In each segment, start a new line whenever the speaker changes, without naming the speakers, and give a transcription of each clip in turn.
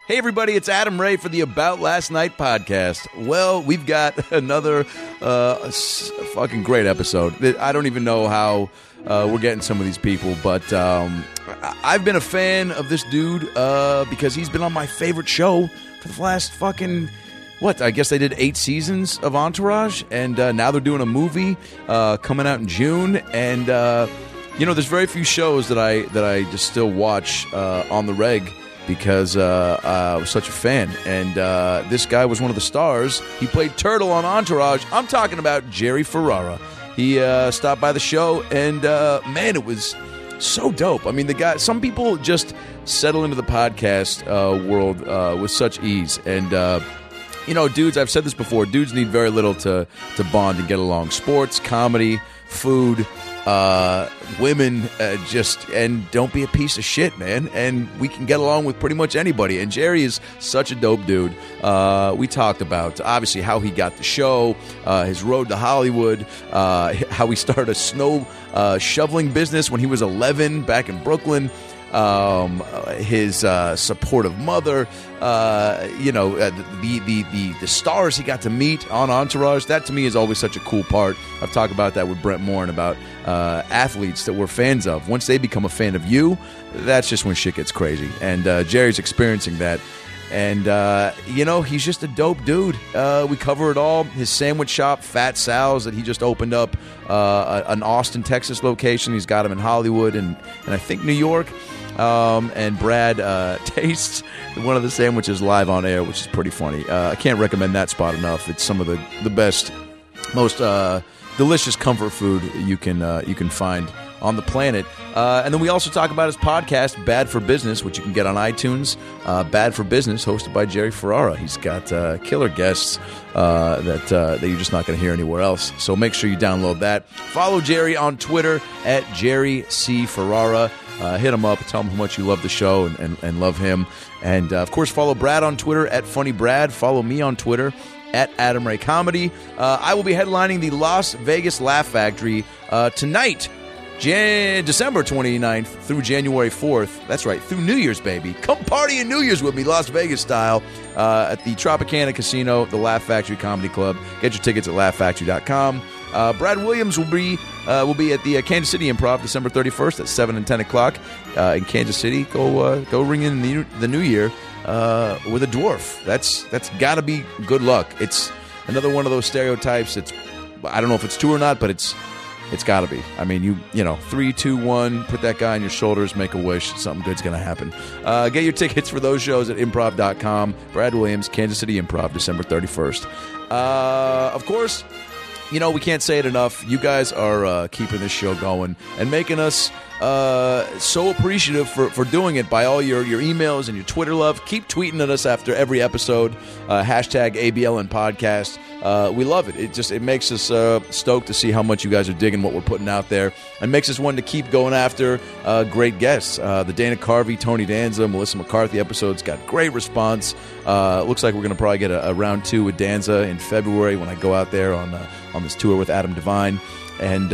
Hey, everybody, it's Adam Ray for the About Last Night podcast. Well, we've got another fucking great episode. I don't even know how we're getting some of these people, but I've been a fan of this dude because he's been on my favorite show for the last fucking... I guess they did 8 seasons of Entourage, and now they're doing a movie coming out in June, and there's very few shows that I just still watch on the reg, because I was such a fan. And this guy was one of the stars. He played Turtle on Entourage. I'm talking about Jerry Ferrara. He stopped by the show, and man, it was so dope. I mean, the guy, some people just settle into the podcast world with such ease. And, dudes, I've said this before, dudes need very little to bond and get along. Sports, comedy, food, women, and don't be a piece of shit, man. And we can get along with pretty much anybody. And Jerry is such a dope dude. We talked about, obviously, how he got the show, his road to Hollywood, how he started a snow shoveling business when he was 11 back in Brooklyn, his supportive mother, the stars he got to meet on Entourage. That to me is always such a cool part. I've talked about that with Brent Morin about athletes that we're fans of. Once they become a fan of you, that's just when shit gets crazy. And Jerry's experiencing that. And, he's just a dope dude. We cover it all. His sandwich shop, Fat Sal's, that he just opened up, an Austin, Texas location. He's got him in Hollywood and I think New York. And Brad tastes one of the sandwiches live on air, which is pretty funny. I can't recommend that spot enough. It's some of the best, most delicious comfort food you can find on the planet. And then we also talk about his podcast, Bad for Business, which you can get on iTunes. Bad for Business, hosted by Jerry Ferrara. He's got killer guests that you're just not going to hear anywhere else. So make sure you download that. Follow Jerry on Twitter at Jerry C. Ferrara. Hit him up, tell him how much you love the show and love him. And, of course, follow Brad on Twitter at FunnyBrad. Follow me on Twitter at Adam Ray Comedy. I will be headlining the Las Vegas Laugh Factory tonight, December 29th through January 4th. That's right, through New Year's, baby. Come party in New Year's with me, Las Vegas style, at the Tropicana Casino, the Laugh Factory Comedy Club. Get your tickets at laughfactory.com. Brad Williams will be at the Kansas City Improv December 31st at 7 and 10 o'clock in Kansas City. Go ring in the new year with a dwarf. That's got to be good luck. It's another one of those stereotypes. I don't know if it's true or not, but it's got to be. I mean, 3, 2, 1, put that guy on your shoulders, make a wish, something good's going to happen. Get your tickets for those shows at improv.com. Brad Williams, Kansas City Improv, December 31st. Of course, we can't say it enough. You guys are keeping this show going and making us so appreciative for doing it by all your emails and your Twitter love. Keep tweeting at us after every episode. Hashtag ABLN Podcast. We love it. It makes us stoked to see how much you guys are digging what we're putting out there, and makes us want to keep going after great guests. The Dana Carvey, Tony Danza, Melissa McCarthy episodes got great response. Looks like we're going to probably get a round 2 with Danza in February when I go out there on this tour with Adam Devine, and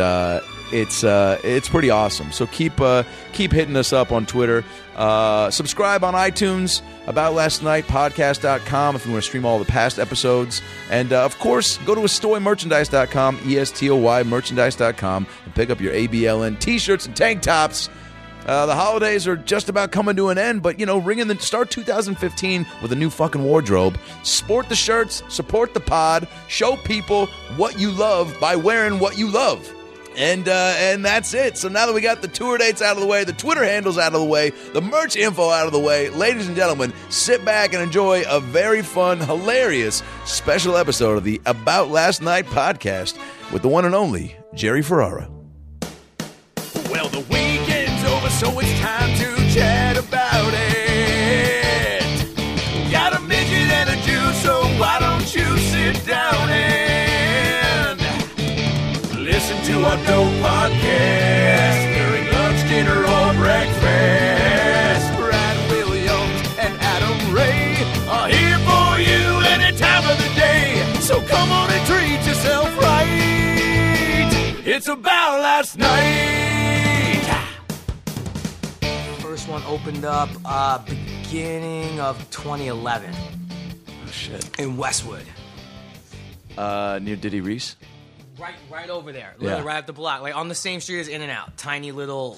it's pretty awesome. So keep hitting us up on Twitter. Subscribe on iTunes, About Last Night, podcast.com if you want to stream all the past episodes. And, of course, go to estoymerchandise.com, ESTOY merchandise.com, and pick up your ABLN t-shirts and tank tops. The holidays are just about coming to an end, but, start 2015 with a new fucking wardrobe. Sport the shirts, support the pod, show people what you love by wearing what you love. And that's it. So now that we got the tour dates out of the way, the Twitter handles out of the way, the merch info out of the way, ladies and gentlemen, sit back and enjoy a very fun, hilarious special episode of the About Last Night podcast with the one and only Jerry Ferrara.
Well, the weekend's over, so it's time to chat about it. Got a midget and a Jew, so why don't you sit down and listen to our dope podcast during lunch, dinner, or breakfast. Brad Williams and Adam Ray are here for you any time of the day. So come on and treat yourself right. It's About Last Night.
First one opened up beginning of 2011
Oh, shit.
in Westwood.
Near Diddy Reese?
Right over there. Literally right up the block. Like on the same street as In-N-Out. Tiny little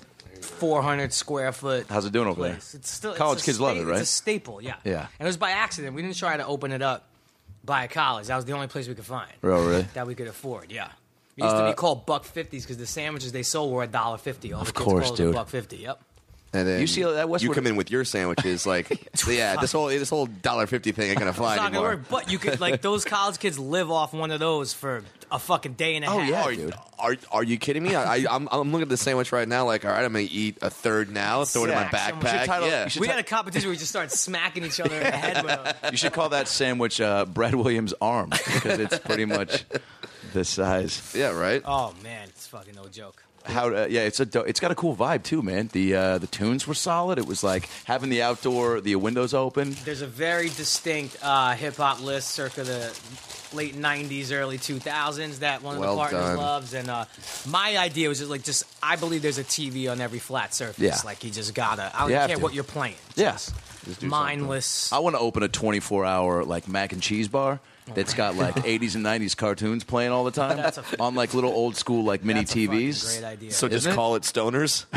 400 square foot
How's it doing over
place.
there?
It's still
College
it's a
kids love it, right?
It's a staple, yeah.
Yeah.
And it was by accident. We didn't try to open it up by a college. That was the only place we could find.
Oh, really?
That we could afford, yeah. It used to be called $1.50 because the sandwiches they sold were $1.50. All the kids
course,
called
dude.
it $1.50. Yep.
And then
UCLA, that Westwood-
you come in with your sandwiches like, yeah, this whole $1.50 thing ain't gonna fly
It's not gonna
anymore.
work, but you could like those college kids live off one of those for a fucking day and a half.
yeah.
Are,
dude.
are you kidding me? I'm looking at the sandwich right now. Like, all right, I'm gonna eat a third now. Throw it in my
Smack someone.
backpack.
title-
Yeah,
you should
We had a competition where we just started smacking each other in the head with them.
You should call that sandwich Brad Williams' arm because it's pretty much the size.
yeah, right.
Oh man, it's fucking no joke.
It's got a cool vibe too, man. The tunes were solid. It was like having the windows open.
There's a very distinct hip hop list circa the late '90s, early 2000s that one of
Well
the partners
done.
loves. And my idea was just I believe there's a TV on every flat surface.
Yeah.
Like you just gotta. I
You
don't
have
care
to.
what you're playing.
Yes.
Just do
Mindless.
I want to open a 24-hour like mac and cheese bar that's got like 80s and 90s cartoons playing all the time
That's
on like little old school like mini
That's a fucking
TVs.
Great idea.
So just
Isn't it?
call it stoners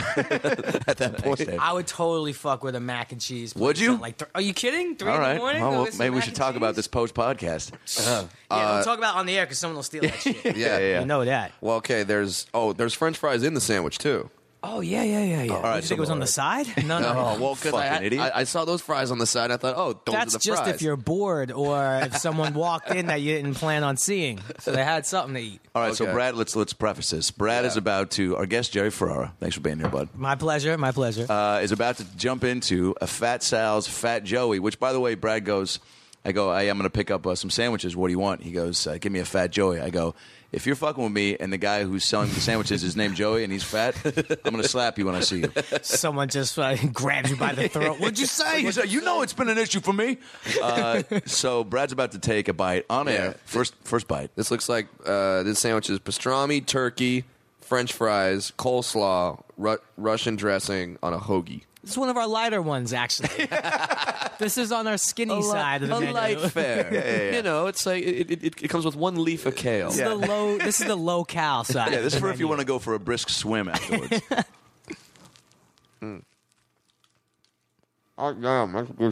at that point.
Dave.
I would totally fuck with a mac and cheese.
Would
place
you?
at, like, are you kidding? 3
All
in
right.
the morning?
Well,
Go get some
maybe we
mac
should
and
talk about
cheese?
this post podcast.
Yeah, don't talk about it on the air because someone will steal that shit.
Yeah.
You know that.
Well, okay. There's French fries in the sandwich too.
Oh yeah. All
right,
you think it was on the side? No.
Oh well, because
Fucking idiot.
I saw those fries on the side. I thought, oh, those
That's
are the
just
fries.
if you're bored or if someone walked in that you didn't plan on seeing, so they had something to eat.
All right, so
Okay.
Brad, let's preface this. Brad is about to, our guest Jerry Ferrara, thanks for being here, bud,
My pleasure.
is about to jump into a Fat Sal's Fat Joey, which, by the way, Brad goes, I go, hey, I'm going to pick up some sandwiches. What do you want? He goes, give me a Fat Joey. I go, if you're fucking with me and the guy who's selling the sandwiches is named Joey and he's fat, I'm going to slap you when I see you.
Someone just grabs you by the throat. What'd you say?
He's like, you know it's been an issue for me. So Brad's about to take a bite on air. First bite.
This looks like this sandwich is pastrami, turkey, French fries, coleslaw, Russian dressing on a hoagie.
This is one of our lighter ones, actually. This is on our skinny side of the menu.
light fare.
yeah.
You know, it's like it comes with one leaf of kale.
This is the low cal side.
Yeah, this is
of the
for if you
menu.
want to go for a brisk swim afterwards.
Oh, damn, that's a good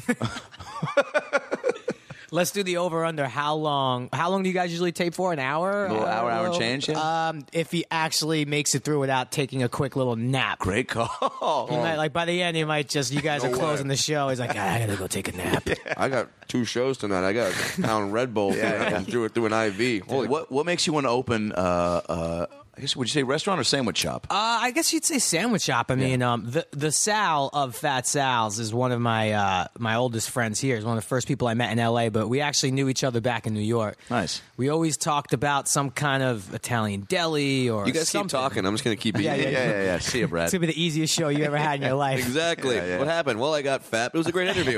sound.
Let's do the over under. How long do you guys usually tape for? An hour?
Little hour and change, yeah.
If he actually makes it through without taking a quick little nap.
Great call.
He might, like by the end, he might just. You guys
No
are closing
way.
the show. He's like, I gotta go take a nap.
I got 2 shows tonight. I got a pound Red Bull through an IV. Holy
What makes you want to open? I guess would you say restaurant or sandwich shop?
I guess you'd say sandwich shop. I mean, the Sal of Fat Sal's is one of my my oldest friends here. He's one of the first people I met in L.A., but we actually knew each other back in New York.
Nice.
We always talked about some kind of Italian deli or
You guys
something.
keep talking. I'm just going to keep eating.
Yeah.
See you, Brad.
It's gonna be the easiest show you ever had in your life.
Exactly.
Yeah.
What happened? Well, I got fat. It was a great interview.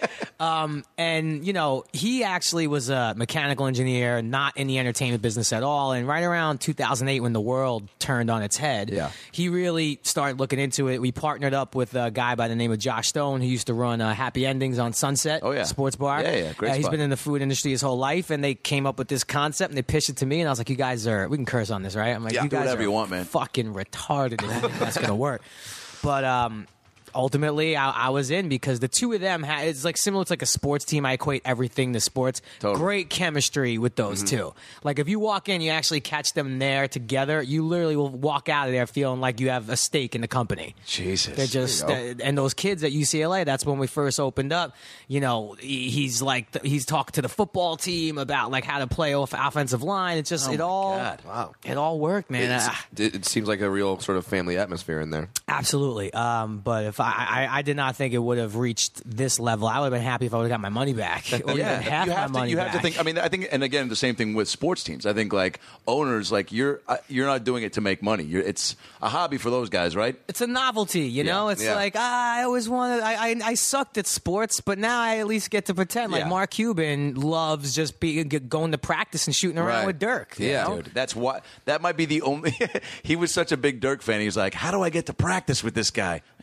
And, you know, he actually was a mechanical engineer, not in the entertainment business at all. And right around 2008, when the world turned on its head, he really started looking into it. We partnered up with a guy by the name of Josh Stone, who used to run Happy Endings on Sunset Sports Bar.
Yeah, great
He's
spot.
been in the food industry his whole life, and they came up with this concept, and they pitched it to me, and I was like, you guys we can curse on this, right? I'm like,
Yeah,
you
do
guys
whatever
are
you want, man.
fucking retarded if you think that's going to work. But, ultimately, I was in because the two of them it's like similar to like a sports team. I equate everything to sports.
Totally.
Great chemistry with those two. Like if you walk in, you actually catch them there together. You literally will walk out of there feeling like you have a stake in the company.
Jesus.
They're just and those kids at UCLA. That's when we first opened up. You know, he's like he's talking to the football team about like how to play off offensive line. It's just it all
Wow.
it all worked, man.
It seems like a real sort of family atmosphere in there.
Absolutely. But if I did not think it would have reached this level. I would have been happy if I would have got my money back. Or even half
you
my
have
money
to
back.
think. I mean, I think, and again, the same thing with sports teams. I think like owners, like you're not doing it to make money. It's a hobby for those guys, right?
It's a novelty, you know. It's
yeah.
like I always wanted. I sucked at sports, but now I at least get to pretend. Like
Yeah.
Mark Cuban loves just going to practice and shooting around
Right.
with Dirk. you
Yeah.
know?
Dude, that's why that might be the only. He was such a big Dirk fan. He was like, "How do I get to practice with this guy? I can buy the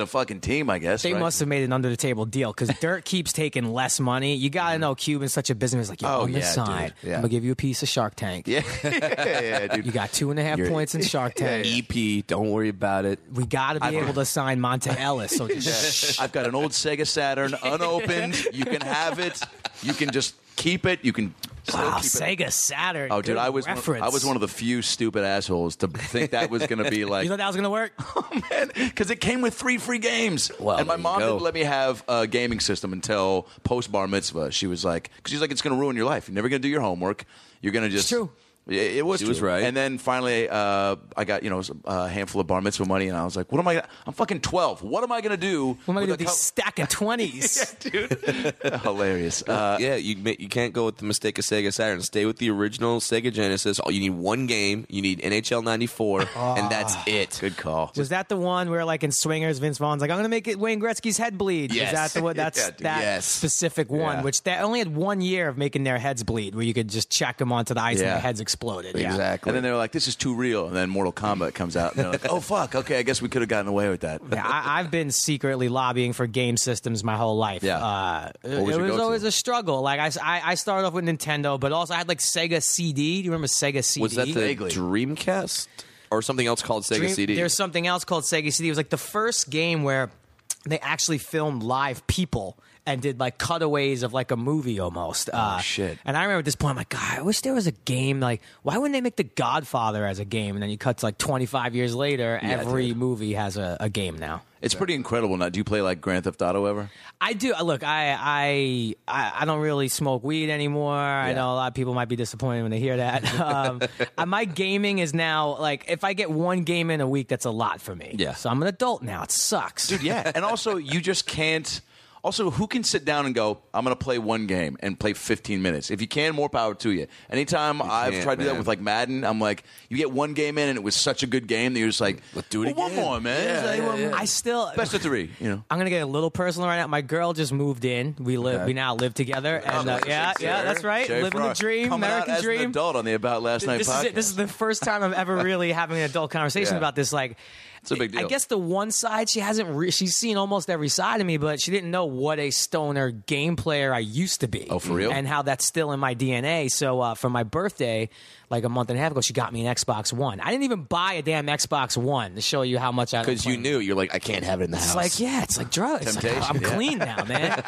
fucking team, I guess.
They
right?
must have made an under the table deal because Dirt keeps taking less money. You got to know Cuban's such a business. Like, on the side,
dude. Yeah.
I'm going to give you a piece of Shark Tank.
Yeah, yeah, dude.
You got 2.5 points in Shark Tank.
EP, don't worry about it.
We got to be able to sign Monte Ellis. So just
I've got an old Sega Saturn, unopened. You can have it. You can just keep it. You can still
wow,
keep it.
Sega Saturn.
Oh, dude,
Good
I was
reference.
one of the few stupid assholes to think that was going to be like,
You thought that was going to work?
oh man, because it came with 3 free games.
Well,
and my
there you
mom
go.
didn't let me have a gaming system until post bar mitzvah. She was like, because she's like, it's going to ruin your life. You're never going to do your homework. You're going to just.
It's true.
It was
She
true.
was right.
And then finally, I got a handful of bar mitzvah money, and I was like, "What am I? I'm fucking 12. What am I gonna do?
What am I going to do with
with a
these stack of 20s?
dude? Hilarious.
Yeah, you can't go with the mistake of Sega Saturn. Stay with the original Sega Genesis. You need one game. You need NHL 94, and that's it.
Good call.
Was that the one where, like in Swingers, Vince Vaughn's like, I'm going to make it Wayne Gretzky's head bleed?
Yes.
Is that the one? That's
Yeah, dude.
that
Yes.
specific one,
Yeah.
which they only had 1 year of making their heads bleed, where you could just check them onto the ice and
Yeah.
their heads exploded. Yeah.
Exactly.
And then they were like, "This is too real." And then Mortal Kombat comes out, and they're like, "Oh fuck, okay, I guess we could have gotten away with that."
Yeah, I've been secretly lobbying for game systems my whole life.
Yeah.
It
What was your
was
go-to?
always a struggle. Like I started off with Nintendo, but also I had like Sega CD. Do you remember Sega CD?
Was that the
Vaguely.
Dreamcast or something else called Sega CD?
There's something else called Sega CD. It was like the first game where they actually filmed live people and did like cutaways of like a movie almost.
shit.
And I remember at this point, I'm like, God, I wish there was a game. Like, why wouldn't they make The Godfather as a game? And then you cut to like 25 years later, every movie has a game now.
It's pretty incredible. Now, do you play like Grand Theft Auto ever?
I do. Look, I don't really smoke weed anymore. I know a lot of people might be disappointed when they hear that. My gaming is now like if I get one game in a week, that's a lot for me.
Yeah.
So I'm an adult now. It sucks.
Dude, yeah. And also, you just can't. Also, who can sit down and go, I'm going to play one game and play 15 minutes? If you can, more power to you. Anytime I've
can't,
tried to do that
man.
with like Madden, I'm like, you get one game in and it was such a good game that you're just like,
Let's do it
"Well,
again."
one more, man. It's like, one more.
I still
Best of 3, you know.
I'm gonna get a little personal right now. My girl just moved in. We now live together, and yeah, that's right.
Jerry
Living
Farrar.
the dream,
Coming
American
out as
dream.
an adult on the About Last Night
This
podcast.
is it. This is the first time I'm ever really having an adult conversation
Yeah.
about this. Like,
It's a big deal.
I guess the one side she hasn't. She's seen almost every side of me, but she didn't know what a stoner game player I used to be.
Oh, for real?
And how that's still in my DNA. So for my birthday, like a month and a half ago, she got me an Xbox One. I didn't even buy a damn Xbox One to show you how much I.
Because you knew you're like, I can't have it in the
It's
house.
like, yeah, it's like drugs. It's like,
Temptation,
I'm
yeah.
clean now, man.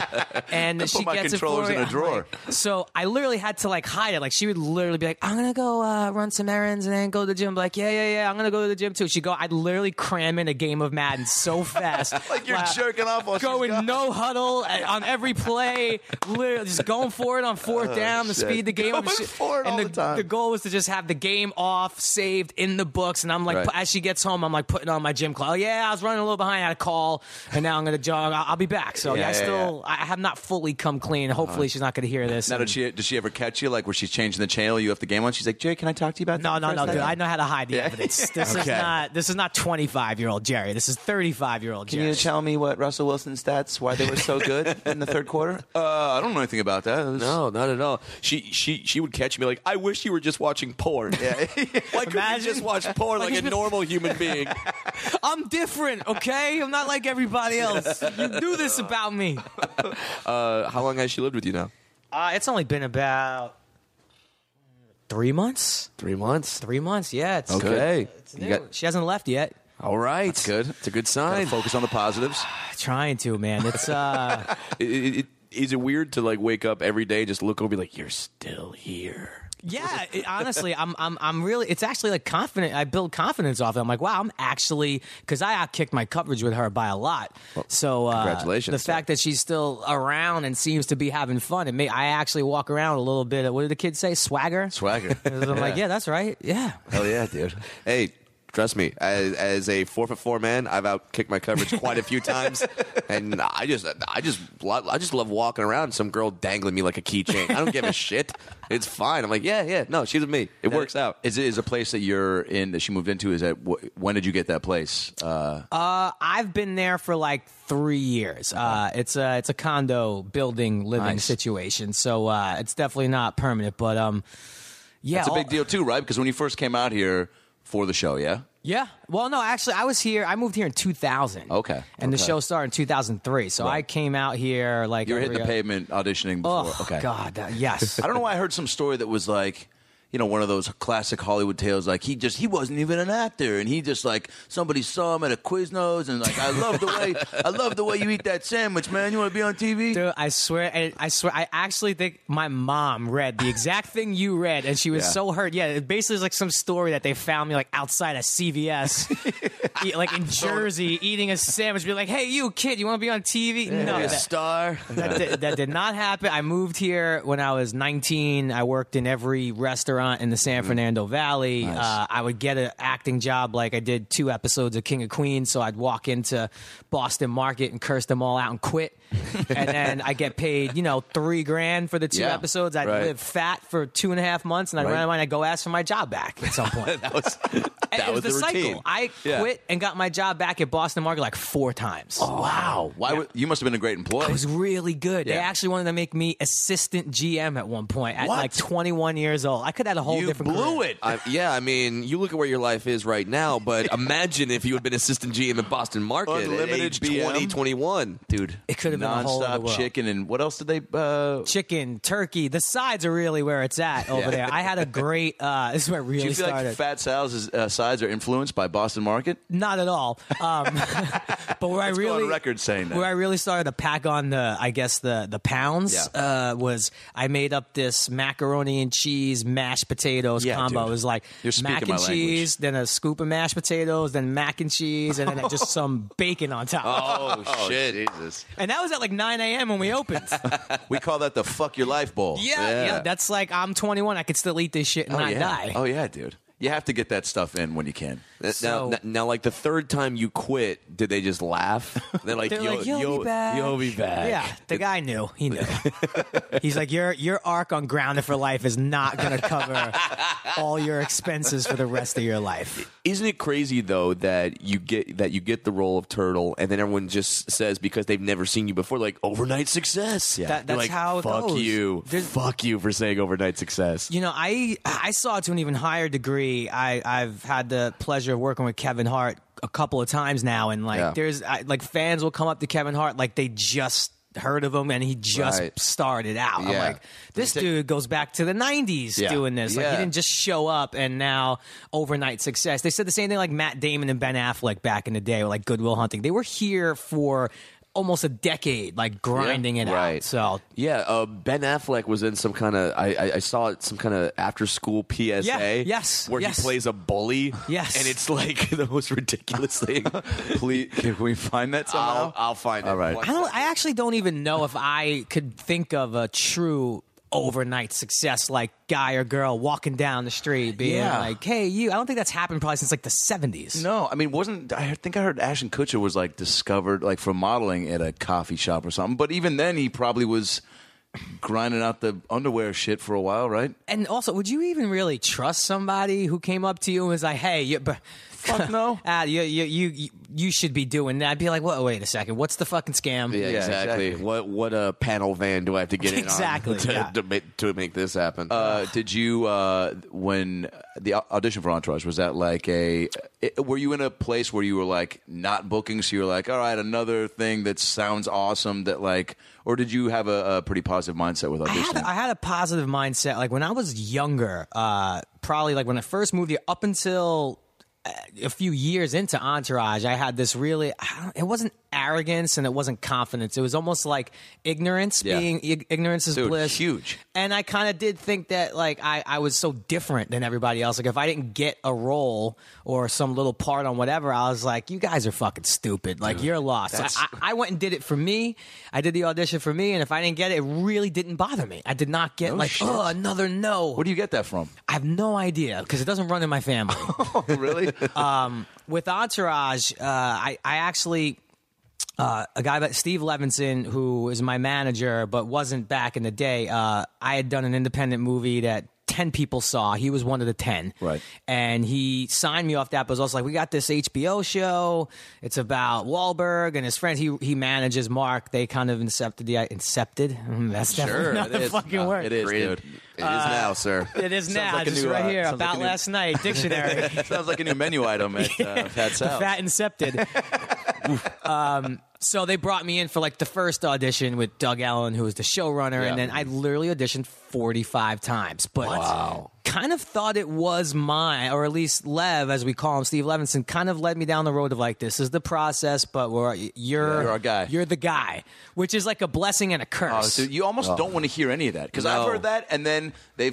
And she
my
gets it
controllers
for
in
me.
a drawer.
So I literally had to like hide it. Like she would literally be like, I'm gonna go run some errands and then go to the gym. I'm like, yeah, I'm gonna go to the gym too. She'd go, I'd literally cram in a game of Madden so fast.
Like you're jerking off while she's
Going
gone.
no huddle on every play, literally just going for it on fourth down to
shit.
speed the game up.
Going for it
and
all the time.
The goal was to just have the game off, saved in the books. And I'm like,
Right.
as she gets home, I'm like putting on my gym clothes. Oh, yeah, I was running a little behind. I had a call, and now I'm going to jog. I'll be back. So
Yeah, yeah,
I have not fully come clean. Hopefully, she's not going to hear this.
Now,
And-
does she ever catch you like where she's changing the channel? You have the game on. She's like, Jay, can I talk to you about
No,
that?
dude. I know how to hide the evidence. This
Okay.
is not 25-year-old Jerry. This is 35-year-old Jerry.
tell me what Russell Wilson's stats, why they were so good in the third quarter? I don't know anything about that. It was-
no, not at all. She would catch me like, I wish you were just watching porn.
Yeah.
Why couldn't you
Imagine.
just watch porn like a normal human being?
I'm different, okay? I'm not like everybody else. You knew this about me.
How long has she lived with you now?
It's only been about 3 months.
3 months.
3 months, yeah. It's
Okay.
It's
You
new.
got-
She hasn't left yet.
All right.
That's good.
It's a good
Gotta
sign.
focus on the positives.
Trying to, man. It's
Is it weird to like wake up every day, just look over, and be like, you're still here?
yeah. Honestly, I'm really. It's actually like confident. I build confidence off it. I'm like, wow, I'm actually because I outkicked my coverage with her by a lot. So
congratulations,
The
sir.
fact that she's still around and seems to be having fun, and I actually walk around a little bit. What did the kids say? Swagger.
Swagger.
I'm like, yeah, that's right. Yeah.
Hell yeah, dude.
Hey, trust me, as a 4'4" man, I've outkicked my coverage quite a few times, and I just love walking around. Some girl dangling me like a keychain. I don't give a shit. It's fine. I'm like, yeah, no, she's with me. It works out.
Is a place that you're in that she moved into? Is that when did you get that place?
I've been there for like 3 years. It's a condo building living
Nice.
situation, so it's definitely not permanent. But yeah,
That's a big deal too, right? Because when you first came out here for the show, yeah.
Yeah. Well, no, actually, I moved here in 2000.
Okay.
And the show started in 2003. So I came out here like.
You were hitting the pavement auditioning before.
Oh,
okay.
God. Yes.
I don't know why I heard some story that was like, you know, one of those classic Hollywood tales. Like he wasn't even an actor, and he just like somebody saw him at a Quiznos, and like I love the way you eat that sandwich, man. You want to be on TV?
Dude, I swear, I actually think my mom read the exact thing you read, and she was so hurt. Yeah, it basically is like some story that they found me like outside of CVS, like in Jersey, eating a sandwich. Be like, hey, you kid, you want to be on TV? No,
Star.
that did not happen. I moved here when I was 19. I worked in every restaurant in the San Fernando Valley.
Nice.
I would get an acting job. Like I did 2 episodes of King of Queens, so I'd walk into Boston Market and curse them all out and quit. And then I get paid, $3,000 for the 2 episodes. I'd live fat for 2.5 months, and I'd run out and I'd go ask for my job back at some point.
that was
the cycle.
routine.
I quit and got my job back at Boston Market like 4 times.
Oh, wow. You must have been a great employee.
I was really good.
Yeah.
They actually wanted to make me assistant GM at one point at like 21 years old. I could have had a whole
You
different
blew
career.
it.
I mean, you look at where your life is right now, but imagine if you had been assistant GM at Boston Market
Unlimited
at age
BM.
20, 21.
Dude,
It could have been a whole other
nonstop
world.
chicken, and what else did they?
Chicken, turkey. The sides are really where it's at over there. I had a great. This is where it really
Do you feel
started.
like Fat Sal's sides are influenced by Boston Market?
Not at all. But where I
Let's
really
go on record saying that.
where I really started to pack on the pounds was I made up this macaroni and cheese mashed potatoes combo.
dude.
It was like
You're speaking
mac
my
and cheese, then a scoop of mashed potatoes, then mac and cheese, and then just some bacon on top.
Oh, shit.
Jesus.
And that was at like 9 a.m. when we opened.
We call that the fuck your life bowl.
Yeah. That's like I'm 21. I could still eat this shit and not die.
Oh yeah, dude. You have to get that stuff in when you can.
So-
Now, like the third time you quit, did they just laugh? They're like,
They're like, "You'll be back."
You'll be back.
Yeah, the guy knew. He knew. He's like, your arc on Grounded for Life is not going to cover all your expenses for the rest of your life.
Isn't it crazy though that you get the role of Turtle, and then everyone just says because they've never seen you before, like overnight success.
Yeah.
That's
You're like,
how it
fuck
goes.
you, fuck you for saying overnight success.
I saw it to an even higher degree. I've had the pleasure of working with Kevin Hart a couple of times now, and there's fans will come up to Kevin Hart like they just heard of him and he just started out. I'm like, this dude goes back to the 90s doing this. Like he didn't just show up and now overnight success. They said the same thing like Matt Damon and Ben Affleck back in the day, or like Good Will Hunting. They were here for almost a decade, like grinding it out. So
Ben Affleck was in some kind of I saw it, some kind of after school PSA. Where he plays a bully.
Yes.
And it's like the most ridiculous thing.
Please, can we find that somehow?
I'll find it.
All right.
I actually don't even know if I could think of a true overnight success, like guy or girl walking down the street being like, hey, you. I don't think that's happened probably since like the 70s.
No, I mean, I think I heard Ashton Kutcher was like discovered like for modeling at a coffee shop or something. But even then, he probably was grinding out the underwear shit for a while, right?
And also, would you even really trust somebody who came up to you and was like, hey,
fuck no.
You should be doing that. I'd be like, wait a second. What's the fucking scam?
Yeah, exactly. What a panel van do I have to get in
Exactly,
on to make this happen?
Did you, when the audition for Entourage, was that like were you in a place where you were like not booking, so you were like, all right, another thing that sounds awesome that like, or did you have a pretty positive mindset with auditioning?
I had a positive mindset. Like when I was younger, probably like when I first moved here, up until a few years into Entourage, I had this really, it wasn't arrogance and it wasn't confidence. It was almost like ignorance, being ignorance is bliss.
Huge.
And I kind of did think that like I was so different than everybody else. Like if I didn't get a role or some little part on whatever, I was like, you guys are fucking stupid. Like you're lost. So I went and did it for me. I did the audition for me. And if I didn't get it, it really didn't bother me. I did not get another no.
Where do you get that from?
I have no idea because it doesn't run in my family.
Oh, really?
With Entourage, I actually a guy that Steve Levinson, who is my manager but wasn't back in the day. I had done an independent movie that 10 people saw. He was one of the 10.
Right.
And he signed me off that, but was also like, we got this HBO show. It's about Wahlberg and his friends. He manages Mark. They kind of incepted. That's definitely not the fucking word.
It is, dude.
It is now, sir.
It is now.
like a
Just
new,
right here.
sounds like
About
a new-
last night. Dictionary.
Sounds like a new menu item at Pat's house.
Fat incepted. So they brought me in for like the first audition with Doug Ellen, who was the showrunner,
Yeah.
and then I literally auditioned 45 times. But kind of thought it was mine, or at least Lev, as we call him, Steve Levinson, kind of led me down the road of like, this is the process, but you're
our guy.
You're the guy, which is like a blessing and a curse.
So you almost don't want to hear any of that because I've
No.
heard that, and then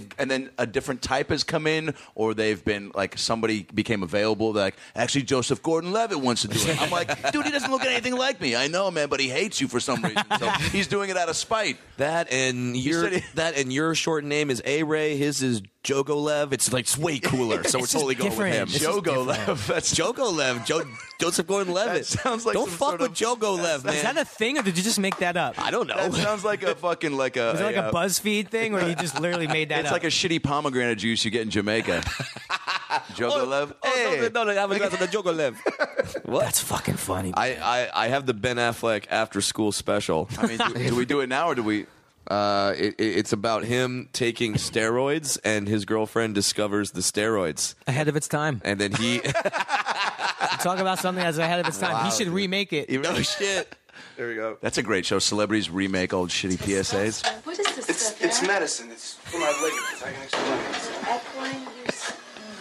a different type has come in, or they've been like somebody became available. They're like, actually, Joseph Gordon-Levitt wants to do it. I'm like, dude, he doesn't look anything like me. I know, man, but he hates you for some reason. So he's doing it out of spite.
That and your short name is A-Ray. His is Jogolev. It's like way cooler. So we're
It's
totally
just
going with him.
different. It's just
Jogolev. That's
Jogolev. Joseph Gordon-Levitt.
That sounds like
Don't
some
fuck
sort
with
of-
Jogolev, man.
Is that a thing, or did you just make that up?
I don't know.
That sounds like a fucking like a.
Is it like a BuzzFeed thing, or you just literally made that
It's
up?
like a shitty pomegranate juice you get in Jamaica. Jogolev.
Oh, no, I have a glass of the Jogolev. What?
That's fucking funny.
I have the Ben Affleck after school special.
I mean, do we do it now or do we?
It's about him taking steroids, and his girlfriend discovers the steroids,
Ahead of its time.
and then he.
Talk about something that's ahead of its time. He should remake it.
No shit.
There we go. That's a great show. Celebrities remake old shitty PSAs.
What is this stuff?
It's
Aaron?
medicine. It's for my ligaments. I can explain it.
Equine use.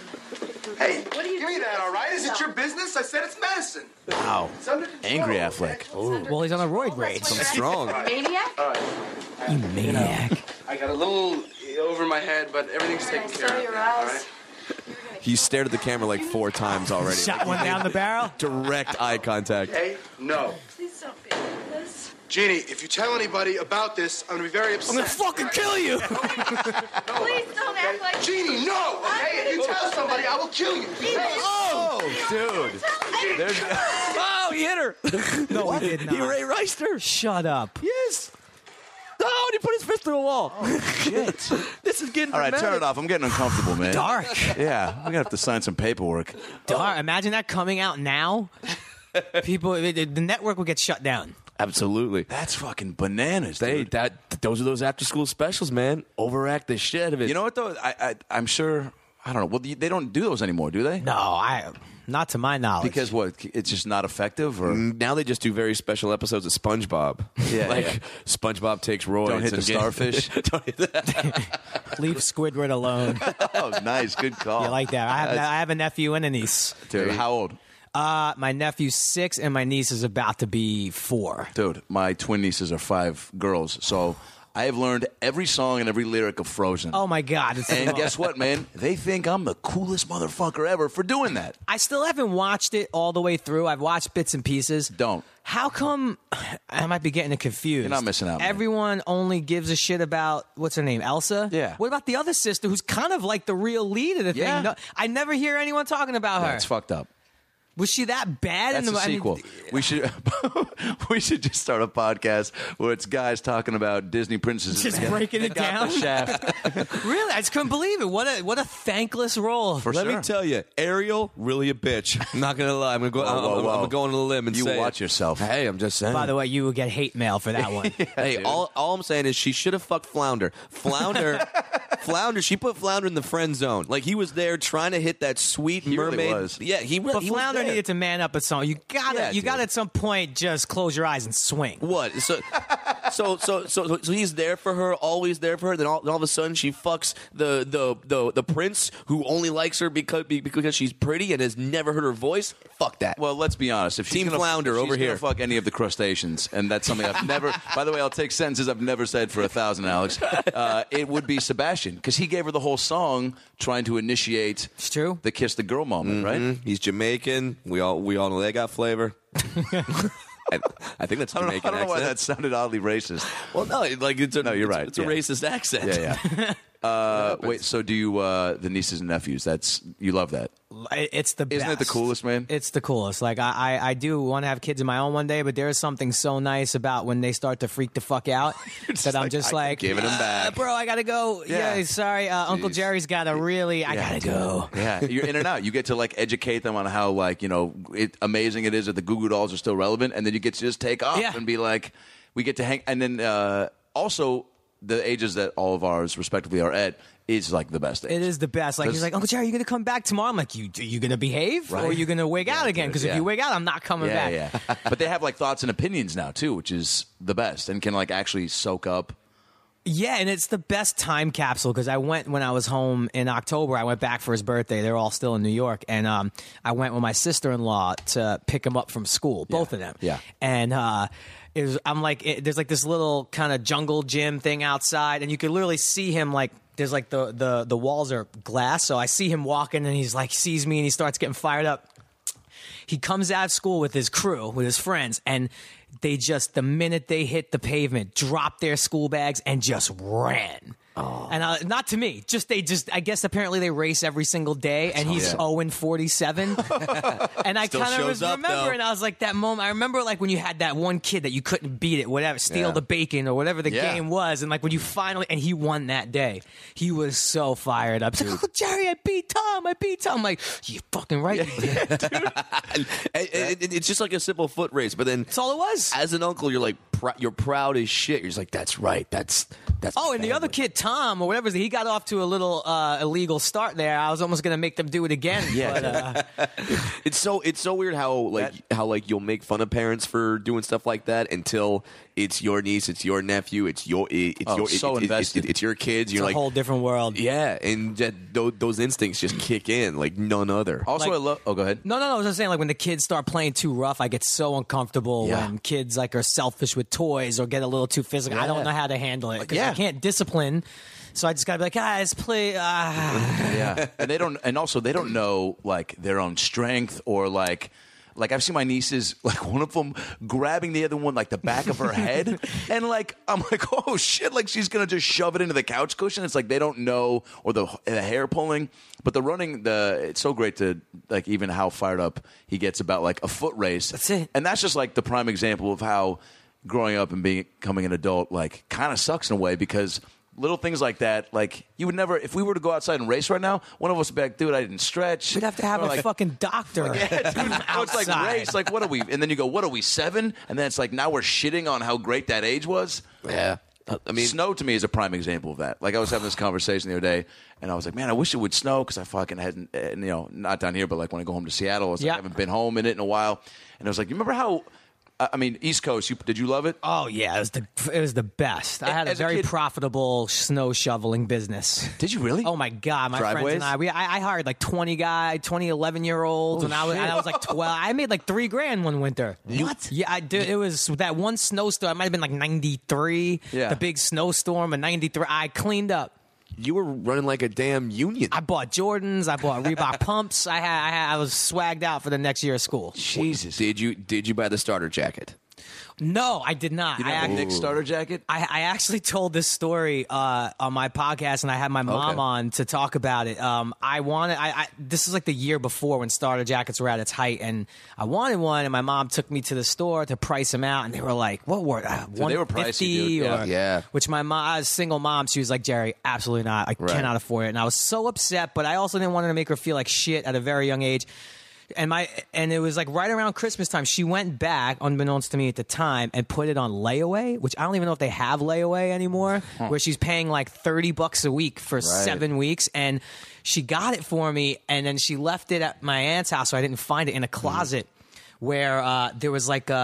Hey,
What are you
give me
doing?
that, all right? Is it your business? I said it's medicine.
Wow.
It's under control,
Angry
okay?
Affleck.
Well, he's on a roid rage.
That's what
Strong.
Maniac?
All right.
You maniac.
I got a little over my head, but everything's taken
I
care
saw
of.
your
All
eyes.
right?
He stared at the camera like 4 times already.
Shot one down the barrel.
Direct eye contact.
Hey, no.
Please don't be like this.
Jeannie, if you tell anybody about this, I'm going to be very upset.
I'm gonna fucking kill you.
Please don't act like
Jeannie, no! Okay? If you tell somebody, I will kill you.
Oh, dude. There's,
Oh, he hit her.
No, he did
He
not.
Ray Riced her.
Shut up.
Yes. No, and he put his fist through a wall.
shit.
This is getting
All right,
dramatic.
turn it off. I'm getting uncomfortable, man.
Dark.
Yeah, we're gonna have to sign some paperwork.
Dark. Imagine that coming out now. People, the network would get shut down.
Absolutely.
That's fucking bananas,
They
dude.
those are those after school specials, man. Overact the shit out of it.
You know what though? I'm sure. I don't know. Well, they don't do those anymore, do they?
No, not to my knowledge.
Because what? It's just not effective, or
now they just do very special episodes of SpongeBob.
Yeah,
like
yeah.
SpongeBob takes roids.
don't hit the
and
starfish.
Don't hit
leave Squidward alone.
Oh, nice, good call.
You like that? I have a nephew and a niece.
Dude, how old?
My nephew's 6 and my niece is about to be 4.
Dude, my twin nieces are 5 girls, so I have learned every song and every lyric of Frozen.
Oh my God! It's
And guess what, man? They think I'm the coolest motherfucker ever for doing that.
I still haven't watched it all the way through. I've watched bits and pieces.
Don't.
How come? I might be getting it confused.
You're not missing out, man.
Everyone only gives a shit about what's her name, Elsa.
Yeah.
What about the other sister, who's kind of like the real lead of the
Yeah.
thing? No, I never hear anyone talking about her.
That's fucked up.
Was she that bad?
That's
in the
a sequel. We should we should just start a podcast where it's guys talking about Disney princesses.
Just breaking it
Got
down.
the shaft.
Really, I just couldn't believe it. What a thankless role.
Let me tell you, Ariel, really a bitch. I'm not gonna lie. I'm gonna go. I'm gonna go on a limb and
You
say
watch yourself.
Hey, I'm just saying.
By the way, you will get hate mail for that one.
Hey, all I'm saying is she should have fucked Flounder. Flounder. She put Flounder in the friend zone. Like he was there trying to hit that sweet
He really
mermaid.
was.
Yeah, he
But
he
Flounder
was there.
needed to man up at some. You
Yeah,
got
dude.
at some point just close your eyes and swing.
What? So he's there for her, always there for her. Then all of a sudden she fucks the prince who only likes her because she's pretty and has never heard her voice. Fuck that.
Well, let's be honest. If she's
Team
gonna,
Flounder
if she's
over
gonna
here.
fuck any of the crustaceans, and that's something I've never. By the way, I'll take sentences I've never said for 1,000, Alex. It would be Sebastian because he gave her the whole song trying to initiate.
It's true.
The kiss the girl moment, right?
He's Jamaican. We all know they got flavor. I think that's
I don't
Jamaican
know why
accent.
that sounded oddly racist.
Well, no, like it's a,
No, you're right.
It's a
Yeah.
racist accent.
Yeah, yeah. Wait, so do you the nieces and nephews? You love that?
It's the best.
Isn't it the coolest, man?
It's the coolest. Like I do want to have kids of my own one day, but there is something so nice about when they start to freak the fuck out that I'm just like
giving them back.
bro, I gotta go. Yeah, sorry, Uncle Jerry's gotta really. I gotta go.
Yeah, you're in and out. You get to like educate them on how amazing it is that the Goo Goo Dolls are still relevant, and then you get to just take off and be like, we get to hang. And then also the ages that all of ours respectively are at is like the best age.
It is the best. Like he's like, Uncle Jerry, you gonna come back tomorrow? I'm like, you gonna behave or are you gonna wig out again? Because if you wig out, I'm not coming back.
Yeah. But they have like thoughts and opinions now too, which is the best, and can like actually soak up.
Yeah, and it's the best time capsule because I went when I was home in October. I went back for his birthday. They're all still in New York. And I went with my sister-in-law to pick him up from school, both of them.
Yeah.
And there's like this little kind of jungle gym thing outside, and you could literally see him like, there's like the walls are glass. So I see him walking, and he's like, sees me, and he starts getting fired up. He comes out of school with his crew, with his friends, and they just, the minute they hit the pavement, dropped their school bags and just ran. Oh. And not to me, I guess apparently they race every single day, and he's 0-47. And I kind of remember, and I was like, that moment, I remember like when you had that one kid that you couldn't beat it, whatever, steal the bacon or whatever the game was, and like when you finally, and he won that day. He was so fired up. He's like, oh, Jerry, I beat Tom. I'm like, you fucking right.
It's just like a simple foot race, but then
that's all it was.
As an uncle, you're like, you're proud as shit. You're just like, that's right. That's.
Oh, and the other kid, Tom, or whatever, he got off to a little illegal start there. I was almost going to make them do it again. Yeah, but,
it's so weird how you'll make fun of parents for doing stuff like that until it's your niece, it's your nephew, it's your kids. You're
it's
like
a whole different world.
Yeah, and those instincts just kick in like none other.
Also,
like,
I love. Oh, go ahead.
No. I was just saying, like when the kids start playing too rough, I get so uncomfortable when kids like are selfish with toys or get a little too physical. I don't know how to handle it because I can't discipline. So I just gotta be like, guys, play.
Yeah, and they don't know like their own strength or like I've seen my nieces, like one of them grabbing the other one like the back of her head, and like I'm like, oh shit, like she's gonna just shove it into the couch cushion. It's like they don't know, or the hair pulling, but the running, it's so great to like even how fired up he gets about like a foot race.
That's it,
and that's just like the prime example of how growing up and becoming an adult like kind of sucks in a way because. Little things like that, like you would never. If we were to go outside and race right now, one of us would be like, "Dude, I didn't stretch."
We'd have to have a fucking doctor.
Yeah, dude. It's like race. Like, what are we? And then you go, "What are we, 7?" And then it's like now we're shitting on how great that age was.
Yeah, I mean,
snow to me is a prime example of that. Like I was having this conversation the other day, and I was like, "Man, I wish it would snow because I fucking hadn't, not down here, but like when I go home to Seattle, I was like, I haven't been home in a while." And I was like, "You remember how?" I mean, East Coast. Did you love it?
Oh yeah, it was the best. I had a very profitable snow shoveling business.
Did you really?
Oh my god, my
Driveways?
friends and I hired like 20 11-year-olds when I was like 12. I made like $3,000 one winter.
What?
Yeah, I did. It was that one snowstorm. It might have been like 93.
Yeah.
The big snowstorm of 93. I cleaned up.
You were running like a damn union.
I bought Jordans. I bought Reebok pumps. I was swagged out for the next year of school.
Jesus.
Did you buy the starter jacket?
No, I did not.
You didn't have a Nick starter jacket?
I actually told this story on my podcast, and I had my mom on to talk about it. This is like the year before when starter jackets were at its height, and I wanted one, and my mom took me to the store to price them out, and they were like, what were
so they were pricey, dude.
Yeah.
Which my mom, I was a single mom, she was like, Jerry, absolutely not. I cannot afford it. And I was so upset, but I also didn't want her to make her feel like shit at a very young age. And it was like right around Christmas time. She went back, unbeknownst to me at the time, and put it on layaway, which I don't even know if they have layaway anymore, where she's paying like $30 a week for 7 weeks. And she got it for me, and then she left it at my aunt's house, so I didn't find it in a closet where there was like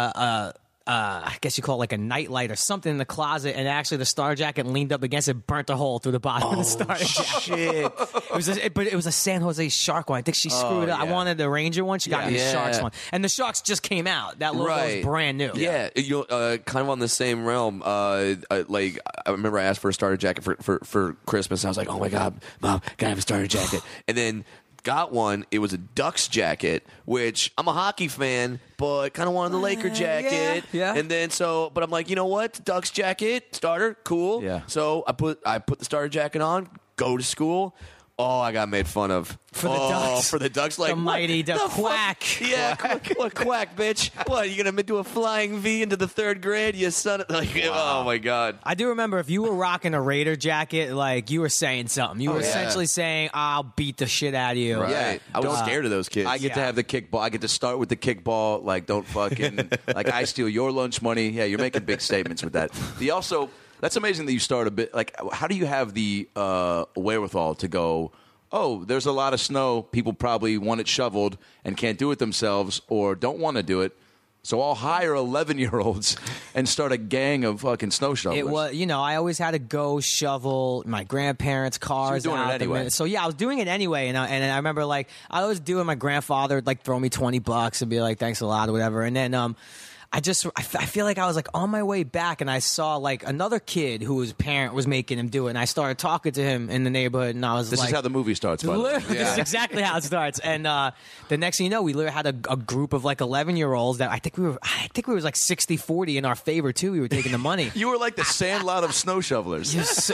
I guess you call it like a nightlight or something in the closet, and actually the starter jacket leaned up against it, burnt a hole through the bottom of the starter jacket.
Shit.
But it was a San Jose Shark one. I think she screwed it up. I wanted the Ranger one. She got me the Sharks one. And the Sharks just came out. That logo was brand new.
Yeah. Kind of on the same realm. Like, I remember I asked for a starter jacket for Christmas, and I was like, oh my God, Mom, gotta have a starter jacket. And then got one. It was a Ducks jacket, which I'm a hockey fan, but kind of wanted the Laker jacket.
Yeah.
And then but I'm like, you know what? Ducks jacket, starter, cool.
Yeah.
So I put the starter jacket on, go to school. Oh, I got made fun of.
For the Ducks.
For the Ducks. Like,
The mighty, the
fuck?
quack.
Yeah, what quack, bitch? What, you going to do a flying V into the third grade, you son of... Like, oh, my God.
I do remember if you were rocking a Raider jacket, like, you were saying something. You were essentially saying, I'll beat the shit out of you.
Right.
Yeah.
I was scared of those kids.
I get to have the kickball. I get to start with the kickball. Like, don't fucking like I steal your lunch money. Yeah, you're making big statements with that. That's amazing that you start a bit. Like, how do you have the wherewithal to go? Oh, there's a lot of snow. People probably want it shoveled and can't do it themselves, or don't want to do it. So I'll hire 11-year-olds and start a gang of fucking snow shovelers.
It was, I always had to go shovel my grandparents' cars.
So you're doing it
out
anyway.
So yeah, I was doing it anyway, and I remember like I was doing. My grandfather would like throw me $20 and be like, "Thanks a lot" or whatever, and then I feel like I was like on my way back, and I saw like another kid whose parent was making him do it, and I started talking to him in the neighborhood, and I was
This
like,
is how the movie starts, by the way.
This is exactly how it starts. And the next thing you know, we literally had a group of like 11-year-olds that I think we were like 60-40 in our favor too. We were taking the money.
You were like the Sandlot of snow shovelers.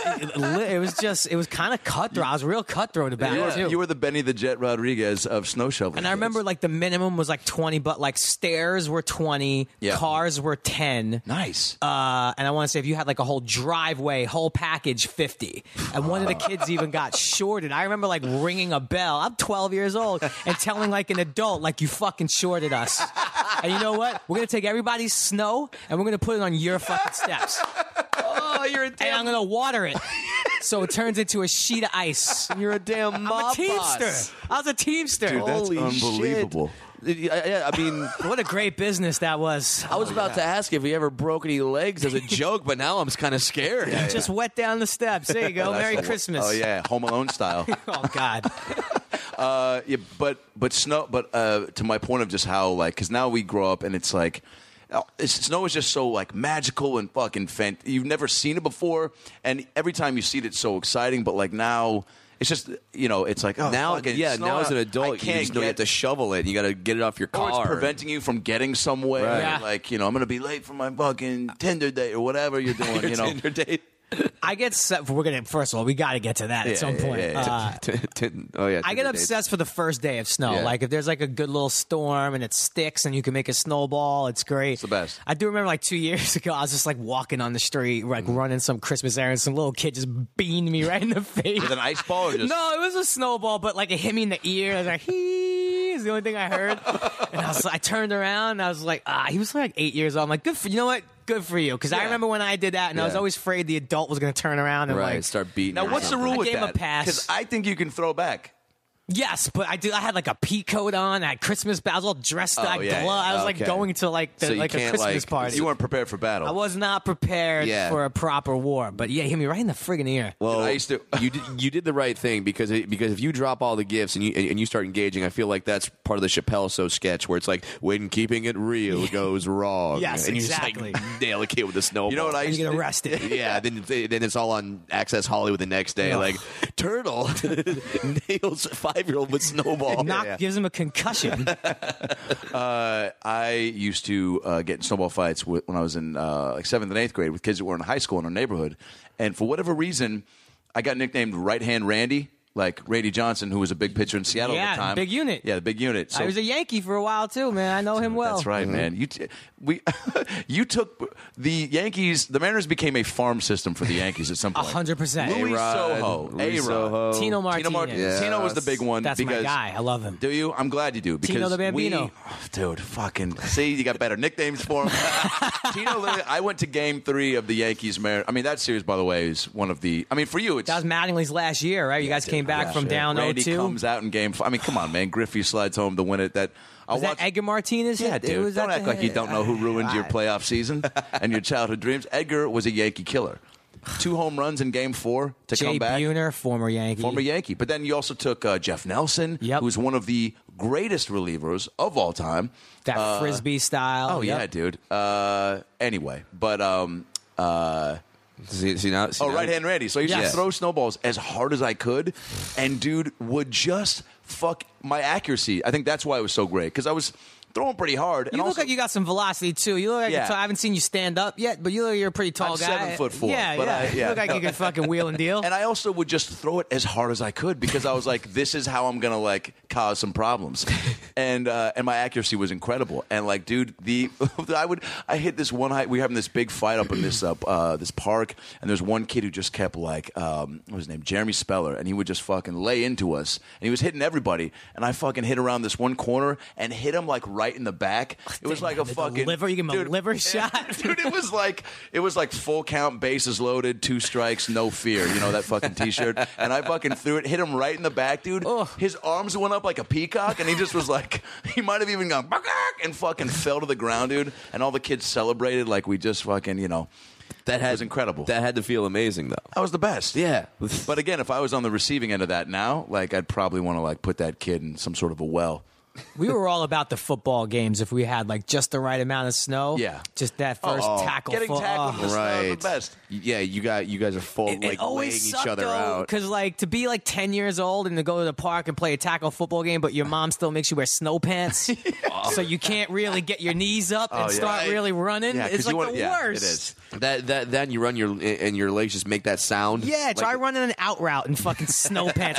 It was kind of cutthroat. I was real cutthroat about it too.
You were the Benny the Jet Rodriguez of snow shoveling.
And I remember like the minimum was like 20, but like stairs were 20,
Yeah.
cars were 10.
Nice.
And I want to say if you had like a whole driveway, whole package, 50. And one of the kids even got shorted. I remember like ringing a bell. I'm 12 years old and telling like an adult, like, you fucking shorted us. And you know what? We're going to take everybody's snow and we're going to put it on your fucking steps.
Oh, you're a
And I'm going to water it. So it turns into a sheet of ice.
You're a damn
I'm a
mob
teamster.
boss.
I was a teamster.
Dude, that's
Holy
unbelievable.
Yeah, I mean,
What a great business that was.
I was about to ask if he ever broke any legs as a joke, but now I'm kind of scared.
Just wet down the steps. There you go. Merry Christmas.
Oh yeah, Home Alone style.
Oh God.
Yeah, but snow. But to my point of just how like, because now we grow up and it's like. Snow is just so like magical and fucking you've never seen it before, and every time you see it, it's so exciting. But like now, it's just it's like
Now,
fucking
yeah,
snow
now as an
out. I
adult, you
can't
just know you have to shovel it. You got to get it off your
or
car.
it's preventing you from getting somewhere.
Right.
Yeah.
Like I'm gonna be late for my fucking Tinder date or whatever you're doing.
Tinder date.
I get first of all, we got to get to that at some point.
Oh yeah,
I get obsessed for the first day of snow.
Yeah.
Like if there's like a good little storm and it sticks and you can make a snowball, it's great. It's
the best.
I do remember like 2 years ago, I was just like walking on the street, like running some Christmas errands. Some little kid just beamed me right in the face.
With an ice ball or just
No, it was a snowball, but like it hit me in the ear. I was like, "Hee!" is the only thing I heard. And I turned around and I was like, he was like 8 years old. I'm like, good for you know what? Good for you. Because I remember when I did that and I was
Yeah.
always afraid the adult was going to turn around and
Right,
like
start beating.
Now,
or
what's the
something.
rule
I
with
gave him
that?
a pass.
Because I think you can throw back.
Yes, but I had like a pea coat on. I had Christmas. I was all dressed. I
yeah,
glow. I was
yeah.
like
Okay.
going to like
So you
like a
can't,
Christmas
like,
party.
You weren't prepared for battle.
I was not prepared
Yeah.
for a proper war. But yeah, he hit me right in the friggin' ear.
Well,
Dude, I used to-
you did the right thing because if you drop all the gifts and you start engaging, I feel like that's part of the Chappelle Show sketch where it's like when keeping it real goes wrong.
Yes,
and
exactly.
You just like nail a kid with a snowball.
You know what I
And
used
you
to
get
do?
arrested.
Yeah, then it's all on Access Hollywood the next day.
Ugh.
Like Turtle nails 5-year-old with snowball.
Gives him a concussion.
I used to get in snowball fights when I was in like 7th and 8th grade with kids that were in high school in our neighborhood. And for whatever reason, I got nicknamed Right Hand Randy, like Randy Johnson, who was a big pitcher in Seattle
Yeah,
at the time.
big unit.
Yeah, the big unit. So
I was a Yankee for a while too, man. I know him well.
That's right, man. You took the Yankees. The Mariners became a farm system for the Yankees at some point.
100%.
Louis Soho,
Louis
A-Rod.
Soho.
Tino Martinez.
Yeah.
Tino was the big one.
That's
because,
my guy. I love him.
Do you? I'm glad you do. Because
Tino the Bambino.
Dude, fucking. See, you got better nicknames for him. Tino, literally, I went to Game 3 of the Yankees. I mean, that series, by the way, is one of the. I mean, for you, it's.
That was Mattingly's last year, right? You guys came back from down
Randy
0-2.
comes out in Game 5. I mean, come on, man. Griffey slides home to win it.
Was that Edgar Martinez?
Yeah,
It
dude.
was
Don't
at
act
the-
like you don't know who ruined your playoff season and your childhood dreams. Edgar was a Yankee killer. 2 home runs in Game 4 to
Jay
come back.
Buhner, former Yankee.
Former Yankee. But then you also took Jeff Nelson,
Yep.
who's one of the greatest relievers of all time.
That frisbee style.
Oh,
Yep.
yeah, dude. Anyway, but...
See now,
right hand Randy. So I used to
Yes.
throw snowballs as hard as I could, and dude would just fuck my accuracy. I think that's why it was so great, because I was throwing pretty hard. And
You look
also,
like you got some velocity too. You look like
Yeah.
I haven't seen you stand up yet, but you look like you're a pretty tall
I'm
guy.
7'4".
Yeah,
but
yeah. You look like you could fucking wheel and deal.
And I also would just throw it as hard as I could because I was like, this is how I'm gonna like cause some problems. And my accuracy was incredible. And like, dude, I hit this one height. We were having this big fight up in this this park, and there's one kid who just kept like what was his name? Jeremy Speller, and he would just fucking lay into us, and he was hitting everybody. And I fucking hit around this one corner and hit him like right in the back. It was like a fucking
liver. You give him a liver shot,
dude. It was like full count, bases loaded, 2 strikes, no fear. You know that fucking T-shirt. And I fucking threw it, hit him right in the back, dude.
Ugh.
His arms went up like a peacock, and he just was like, he might have even gone and fucking fell to the ground, dude. And all the kids celebrated like we just fucking, you know. That was incredible.
That had to feel amazing, though.
That was the best.
Yeah.
But again, if I was on the receiving end of that now, like I'd probably want to like put that kid in some sort of a well.
We were all about the football games if we had like just the right amount of snow.
Yeah.
Just that first tackle.
Getting tackled in the snow is the best.
Yeah, you guys are full
It
like laying
always
each other out.
Because like to be like 10 years old and to go to the park and play a tackle football game, but your mom still makes you wear snow pants, so you can't really get your knees up and start really running.
Yeah, 'cause
it's
you
like
want-
the
yeah,
worst.
it is.
Then you run your legs just make that sound.
Yeah, try running an out route in fucking snow pants.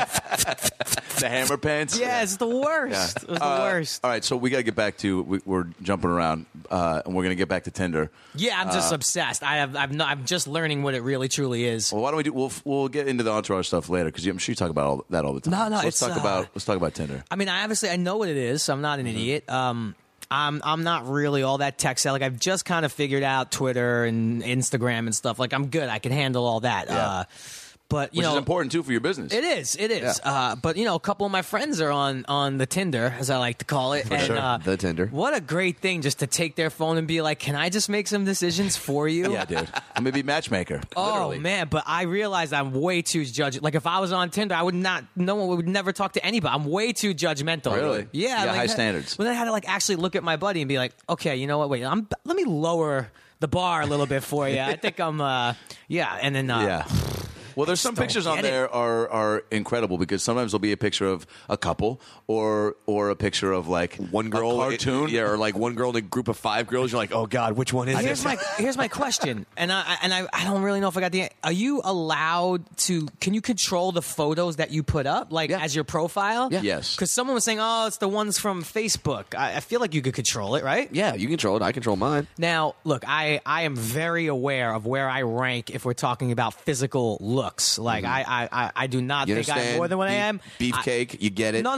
The hammer pants.
Yeah, it's the worst. It was the worst.
All right, so we got to get back to we're jumping around, and we're going to get back to Tinder.
Yeah, I'm just obsessed. I'm just learning what it really truly is.
Well, why don't we do? We'll get into the entourage stuff later because I'm sure you talk about that all the time.
No,
So let's
it's,
talk about Tinder.
I mean, I know what it is, so I'm not an idiot. I'm not really all that tech savvy. Like I've just kind of figured out Twitter and Instagram and stuff. Like I'm good. I can handle all that.
Yeah.
But you
Which
know,
is important too for your business.
It is.
Yeah.
But you know, a couple of my friends are on the Tinder, as I like to call it.
For sure. The Tinder.
What a great thing just to take their phone and be like, "Can I just make some decisions for you?"
Yeah, dude. I'm gonna be matchmaker.
Oh
literally.
man, but I realized I'm way too judgmental. Like if I was on Tinder, no one would never talk to anybody. I'm way too judgmental.
Really?
Yeah.
You got
like,
high standards.
But then I had to like actually look at my buddy and be like, okay, you know what? Wait, let me lower the bar a little bit for you. I think I'm, yeah. And then,
Yeah. Well, there's some
don't
pictures on
get it.
there are incredible because sometimes there'll be a picture of a couple or a picture of like
One girl,
a cartoon.
yeah, or like one girl in a group of 5 girls. You're like, oh god, which one is
Here's
it?
here's my question, and I don't really know if I got the. Are you allowed to? Can you control the photos that you put up, like
Yeah.
as your profile?
Yeah. Yes.
Because someone was saying, "Oh, it's the ones from Facebook." I feel like you could control it, right?
Yeah, you control it. I control mine.
Now, look, I am very aware of where I rank if we're talking about physical looks. Like I do not
You
think I'm
understand?
more than what I am.
Beefcake, you get it.
No.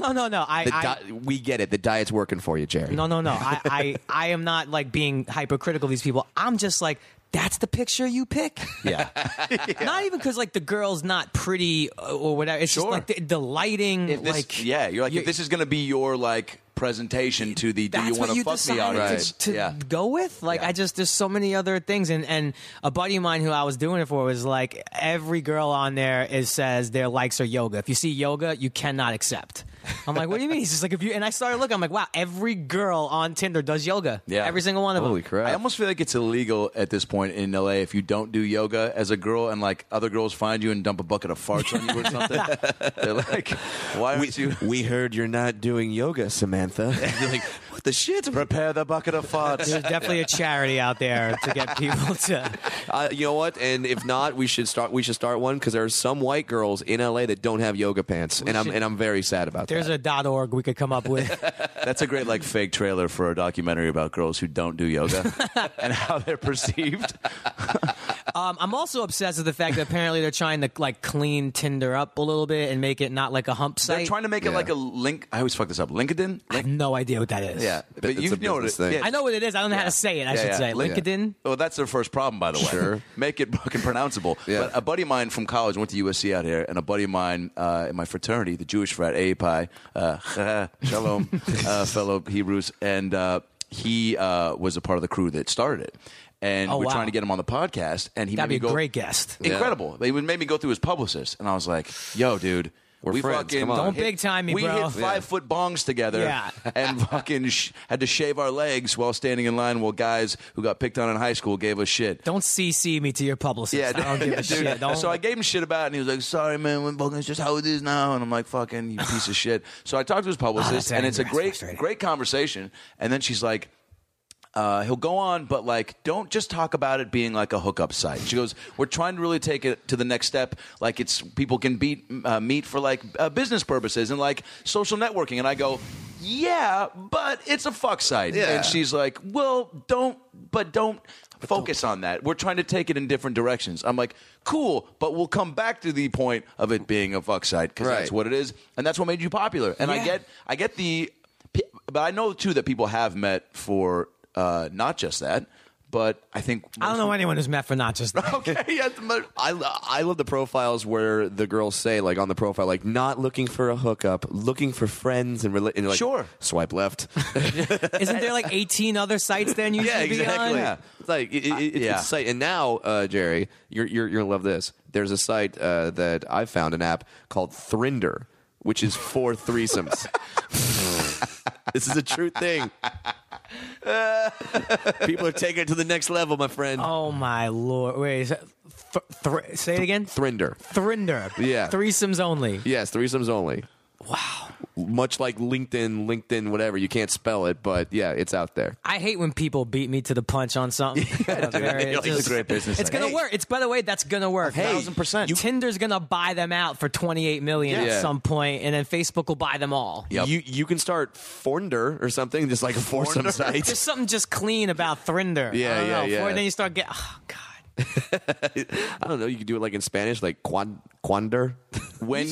We get it. The diet's working for you, Jerry.
No. I am not like being hypercritical of these people. I'm just like, that's the picture you pick?
Yeah.
Not even because like the girl's not pretty or whatever. It's just
Sure.
like the lighting.
If this,
like
you're like, if this is going to be your like presentation to the do you
that's
want
what
to
you
fuck me
decided
audience.
to go with. Like
Yeah.
there's so many other things, and a buddy of mine who I was doing it for was like, every girl on there says their likes are yoga. If you see yoga, you cannot accept. I'm like, what do you mean? He's just like, if you, and I started looking, I'm like, wow, every girl on Tinder does yoga.
Yeah.
Every single one of them.
Holy crap.
I almost feel like it's illegal at this point in LA if you don't do yoga as a girl and like other girls find you and dump a bucket of farts on you or something. They're like, why aren't you?
We heard you're not doing yoga, Samantha. You're like, what the shit?
Prepare the bucket of farts.
There's definitely a charity out there to get people to.
You know what? And if not, we should start one because there are some white girls in LA that don't have yoga pants, and I'm very sad about
There's
that.
a .org we could come up with.
That's a great like fake trailer for a documentary about girls who don't do yoga and how they're perceived.
I'm also obsessed with the fact that apparently they're trying to like clean Tinder up a little bit and make it not like a hump site.
They're trying to make it like a link. I always fuck this up. LinkedIn.
I have no idea what that is.
Yeah, but
It's
you
a
know what it
business thing.
yeah.
I know what it is. I don't know how to say it. I should say
Link-
LinkedIn.
Well, that's their first problem, by the way.
Sure.
Make it fucking pronounceable.
Yeah.
But a buddy of mine from college went to USC out here, and a buddy of mine in my fraternity, the Jewish frat, Pi, Shalom, fellow Hebrews, and he was a part of the crew that started it. And
Oh,
we're
wow.
trying to get him on the podcast, and he
That'd
made
be
me
a
go,
great guest.
Incredible. He made me go through his publicist, and I was like, "Yo, dude,
We're
we
friends.
fucking
Come on.
Don't big time me,
we
bro.
hit 5-foot bongs together,
Yeah.
and fucking had to shave our legs while standing in line while guys who got picked on in high school gave us shit.
Don't CC me to your publicist.
Yeah,
I don't give a
dude.
shit. Don't.
So I gave him shit about it, and he was like, "Sorry, man, it's just how it is now." And I'm like, "Fucking you piece of shit." So I talked to his publicist,
that's
and it's a
angry. That's
great
frustrating.
conversation. And then she's like, he'll go on, but like, don't just talk about it being like a hookup site. She goes, we're trying to really take it to the next step. Like, it's people can meet for like business purposes and like social networking. And I go, yeah, but it's a fuck site.
Yeah.
And she's like, well, don't focus on that. We're trying to take it in different directions. I'm like, cool, but we'll come back to the point of it being a fuck site because that's
Right.
what it is, and that's what made you popular. And
Yeah.
I get the, but I know too that people have met for not just that, but I think
I don't know anyone who's met for not just that.
Okay, yeah,
I love the profiles where the girls say, like, on the profile, like, not looking for a hookup, looking for friends and like,
Sure.
swipe left.
Isn't there like 18 other sites then you
Yeah,
should be
exactly.
on?
Yeah.
It's like it's
yeah.
a site, and now, Jerry, you're gonna love this. There's a site that I found, an app called Thrinder, which is for threesomes. This is a true thing. People are taking it to the next level, my friend.
Oh my lord! Wait, is that say it again.
Thrinder.
Thrinder.
Yeah.
Threesomes only.
Yes, threesomes only.
Wow.
Much like LinkedIn, whatever. You can't spell it, but yeah, it's out there.
I hate when people beat me to the punch on something.
It's a great business
It's
site.
gonna work. It's by the way, that's gonna work.
1,000%.
Tinder's gonna buy them out for 28 million
Yeah.
at some point, and then Facebook will buy them all.
Yep.
You can start Fornder or something, just like a foursome site.
There's something just clean about Thrinder.
Yeah,
I don't know.
yeah.
Then you start getting. Oh God.
I don't know. You can do it like in Spanish, like Quander.
when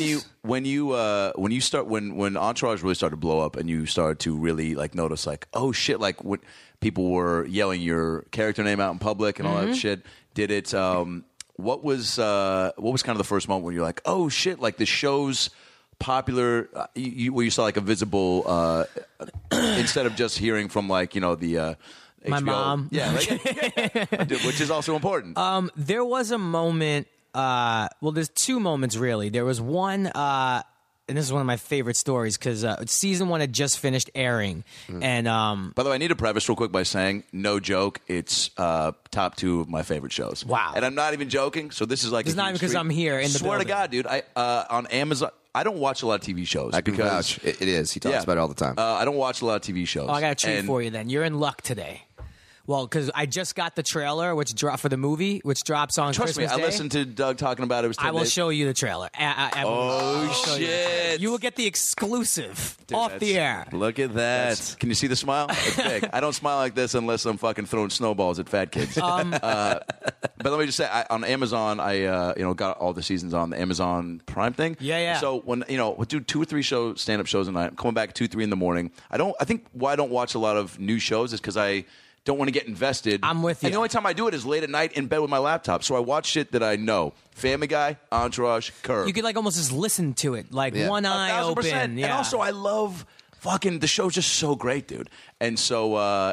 Entourage really started to blow up and you started to really like notice like, oh shit, like when people were yelling your character name out in public and all that shit, did it what was kind of the first moment when you're like, oh shit, like the show's popular, where you saw like a visible instead of just hearing from like, you know, the
My
HBO.
mom.
Yeah, which is also important.
There was a moment. Well, there's two moments really. There was one, and this is one of my favorite stories because season 1 had just finished airing, and
By the way, I need to preface real quick by saying, no joke, it's top 2 of my favorite shows.
Wow.
And I'm not even joking. So this is like
It's
a
not
huge
even 'cause
treat.
I'm here in the
Swear
building.
to God, dude. I on Amazon. I don't watch a lot of TV shows.
I can
because
vouch. It is. He talks about it all the time.
I don't watch a lot of TV shows.
oh, I got a treat
And-
for you. Then you're in luck today. Well, because I just got the trailer, which dropped for the movie, which drops on
Trust
Christmas
me, I
Day.
listened to Doug talking about it. It was 10
I will
days.
show you the trailer.
Oh, shit.
You will get the exclusive
Dude,
off the air.
Look at that.
Can you see the smile? It's big. I don't smile like this unless I'm fucking throwing snowballs at fat kids. But let me just say, on Amazon, I got all the seasons on the Amazon Prime thing.
Yeah.
So when we'll do 2 or 3 stand-up shows a night. I'm coming back at 2, 3 in the morning. I think why I don't watch a lot of new shows is because I don't want to get invested.
I'm with you.
And the only time I do it is late at night in bed with my laptop. So I watch shit that I know. Family Guy, Entourage, Curb.
You could like almost just listen to it, like one eye
1,000%.
open. Yeah.
And also, I love fucking the show's just so great, dude. And so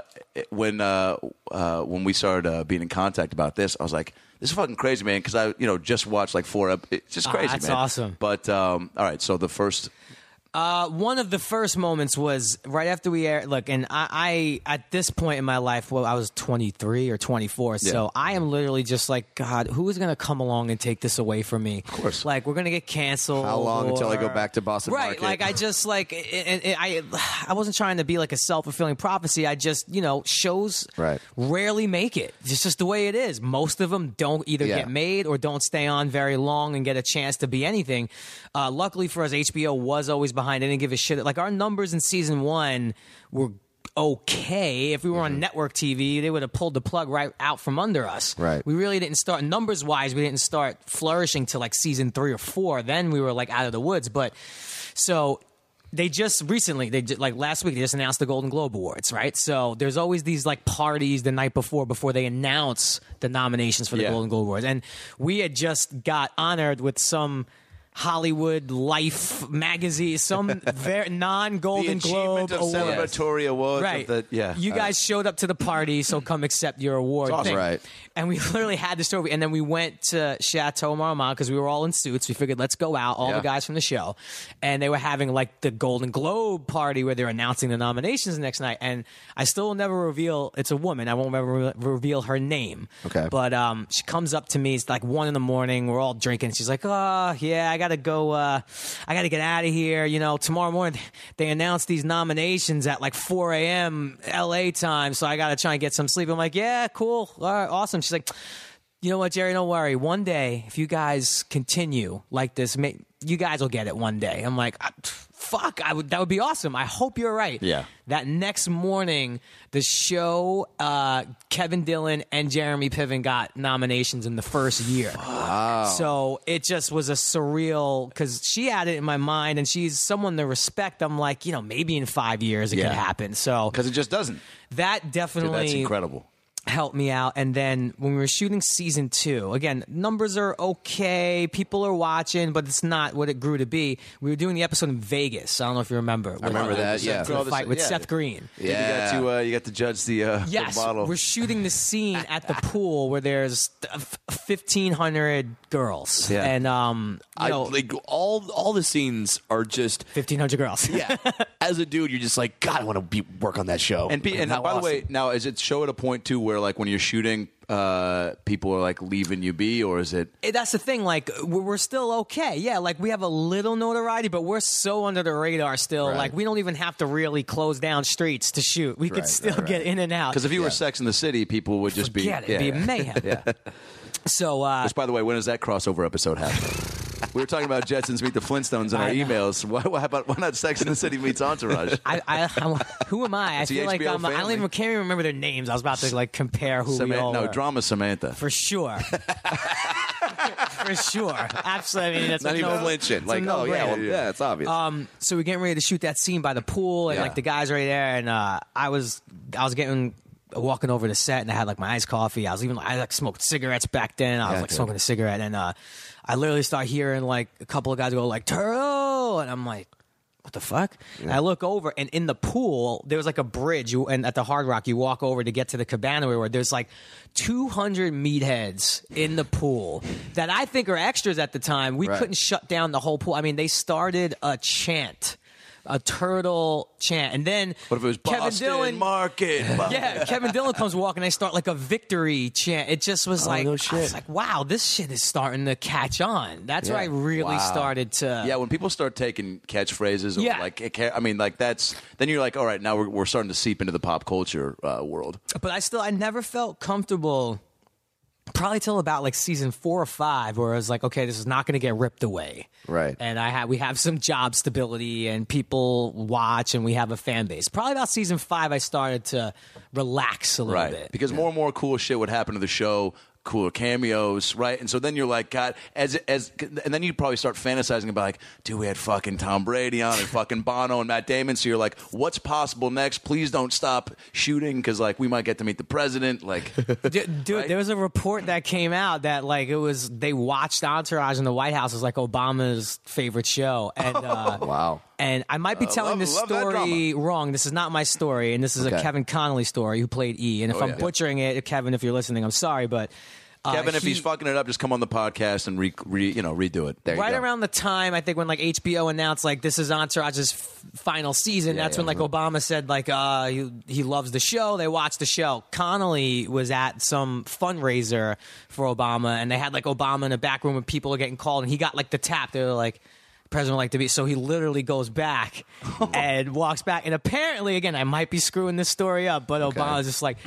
when we started being in contact about this, I was like, this is fucking crazy, man. Because I just watched like 4 episodes. It's just crazy,
that's
man.
awesome.
But all right, so the first.
One of the first moments was right after we aired. Look, and I at this point in my life, well, I was 23 or 24, so I am literally just like, God, who is going to come along and take this away from me? Of
course.
Like, we're going to get canceled.
How long until I go
or-
back to Boston
Right,
Market?
like I just like, I wasn't trying to be like a self-fulfilling prophecy. I just, shows
Right.
rarely make it. It's just the way it is. Most of them don't either
Yeah.
get made or don't stay on very long and get a chance to be anything. Luckily for us, HBO was always behind. They didn't give a shit. Like our numbers in season 1 were okay. If we were on network TV, they would have pulled the plug right out from under us.
Right.
We really didn't start numbers wise. We didn't start flourishing till like season 3 or 4. Then we were like out of the woods. But so they just recently, like last week, they just announced the Golden Globe Awards, right? So there's always these like parties the night before they announce the nominations for the
Yeah.
Golden Globe Awards. And we had just got honored with some Hollywood Life magazine, some non-Golden Globe
of
award.
celebratory awards.
Right.
Of the,
You guys showed up to the party, so come accept your award.
It's awesome.
thing.
Right.
And we literally had this story. And then we went to Chateau Marmont because we were all in suits. We figured, let's go out, all the guys from the show. And they were having like the Golden Globe party where they're announcing the nominations the next night. And I still will never reveal, it's a woman. I won't ever reveal her name.
Okay.
But she comes up to me. It's like 1 a.m. We're all drinking. She's like, oh, yeah, I got to go. I got to get out of here. You know, tomorrow morning they announce these nominations at like 4 a.m. LA time. So I got to try and get some sleep. I'm like, yeah, cool. All right, awesome. She's like, you know what, Jerry, don't worry. One day, if you guys continue like this, you guys will get it one day. I'm like, fuck, that would be awesome. I hope you're right.
Yeah.
That next morning, the show, Kevin Dillon and Jeremy Piven got nominations in the first year. Wow. So it just was a surreal, because she had it in my mind, and she's someone to respect. I'm like, you know, maybe in 5 years it could happen. So
because it just doesn't.
that
Dude,
definitely
that's incredible.
helped me out. And then when we were shooting season 2, again, numbers are okay, people are watching, but it's not what it grew to be. We were doing the episode in Vegas. I don't know if you remember.
I remember that. Yeah.
The fight with Seth Green.
Yeah.
You got to judge the
Yes,
the bottle.
we're shooting the scene at the pool where there's 1,500 girls, and you know,
like all the scenes are just
1,500 girls.
yeah. As a dude, you're just like, God, I want to work on that show.
And by
How
the way,
awesome.
now is it show at a point too where like when you're shooting, people are like leaving you be, or is it?
That's the thing. Like we're still okay. Yeah, like we have a little notoriety, but we're so under the radar still.
Right.
Like we don't even have to really close down streets to shoot. We could
Right,
still
right,
get in and out.
Because if you were Sex in the City, people would just
Forget
be
it. It'd be mayhem.
Yeah.
So
Which, by the way, when does that crossover episode happen? We were talking about Jetsons Meet the Flintstones in our
I know.
emails. Why not Sex in the City meets Entourage?
who am I? I
It's the
feel like
HBO
I don't
family.
even can't even remember their names. I was about to like compare who we all were.
Drama Samantha.
For sure. For sure. Absolutely. I mean, that's
Not
a
even
no-
flinching.
it's a
Like, oh, yeah,
no-brainer.
well, yeah, it's obvious.
So we're getting ready to shoot that scene by the pool, and
Yeah.
like the guys right there, and I was walking over the set, and I had like my iced coffee. I like smoked cigarettes back then. I was like smoking a cigarette, and I literally start hearing like a couple of guys go like "Turtle," and I'm like, what the fuck? And I look over, and in the pool, there was like a bridge. And at the Hard Rock, you walk over to get to the cabana where there's like 200 meatheads in the pool that I think are extras at the time. We couldn't shut down the whole pool. I mean, they started a chant. A turtle chant, and then
What if it was
Kevin
Boston
Dillon?
Market?
Yeah, Kevin Dillon comes walking. They start like a victory chant. It just was like,
no
I
shit.
was like, wow, this shit is starting to catch on. That's where I really started to.
Yeah, when people start taking catchphrases, or
Yeah.
like, I mean, like that's then you're like, all right, now we're starting to seep into the pop culture world.
But I never felt comfortable. Probably till about like season 4 or 5, where I was like, okay, this is not going to get ripped away,
Right.
And we have some job stability, and people watch, and we have a fan base. Probably about season 5, I started to relax a little bit.
Because more and more cool shit would happen to the show, cooler cameos, right? And so then you're like, God, and then you probably start fantasizing about like, dude, we had fucking Tom Brady on and fucking Bono and Matt Damon. So you're like, what's possible next? Please don't stop shooting because like we might get to meet the president. Like,
Dude,
right?
there was a report that came out that like they watched Entourage in the White House as like Obama's favorite show, and
Wow.
And I might be telling this
love that
story wrong. This is not my story, and this is a
Okay.
Kevin Connolly story who played E. And if I'm butchering it, Kevin, if you're listening, I'm sorry, but
Kevin, if he's fucking it up, just come on the podcast and redo it. There you
right
go.
around the time I think when like HBO announced like this is Entourage's final season, that's when like Obama said like he loves the show. They watched the show. Connolly was at some fundraiser for Obama, and they had like Obama in a back room and people are getting called, and he got like the tap. They were like, president would like to be. So he literally goes back and walks back. And apparently, again, I might be screwing this story up, but Obama's just like,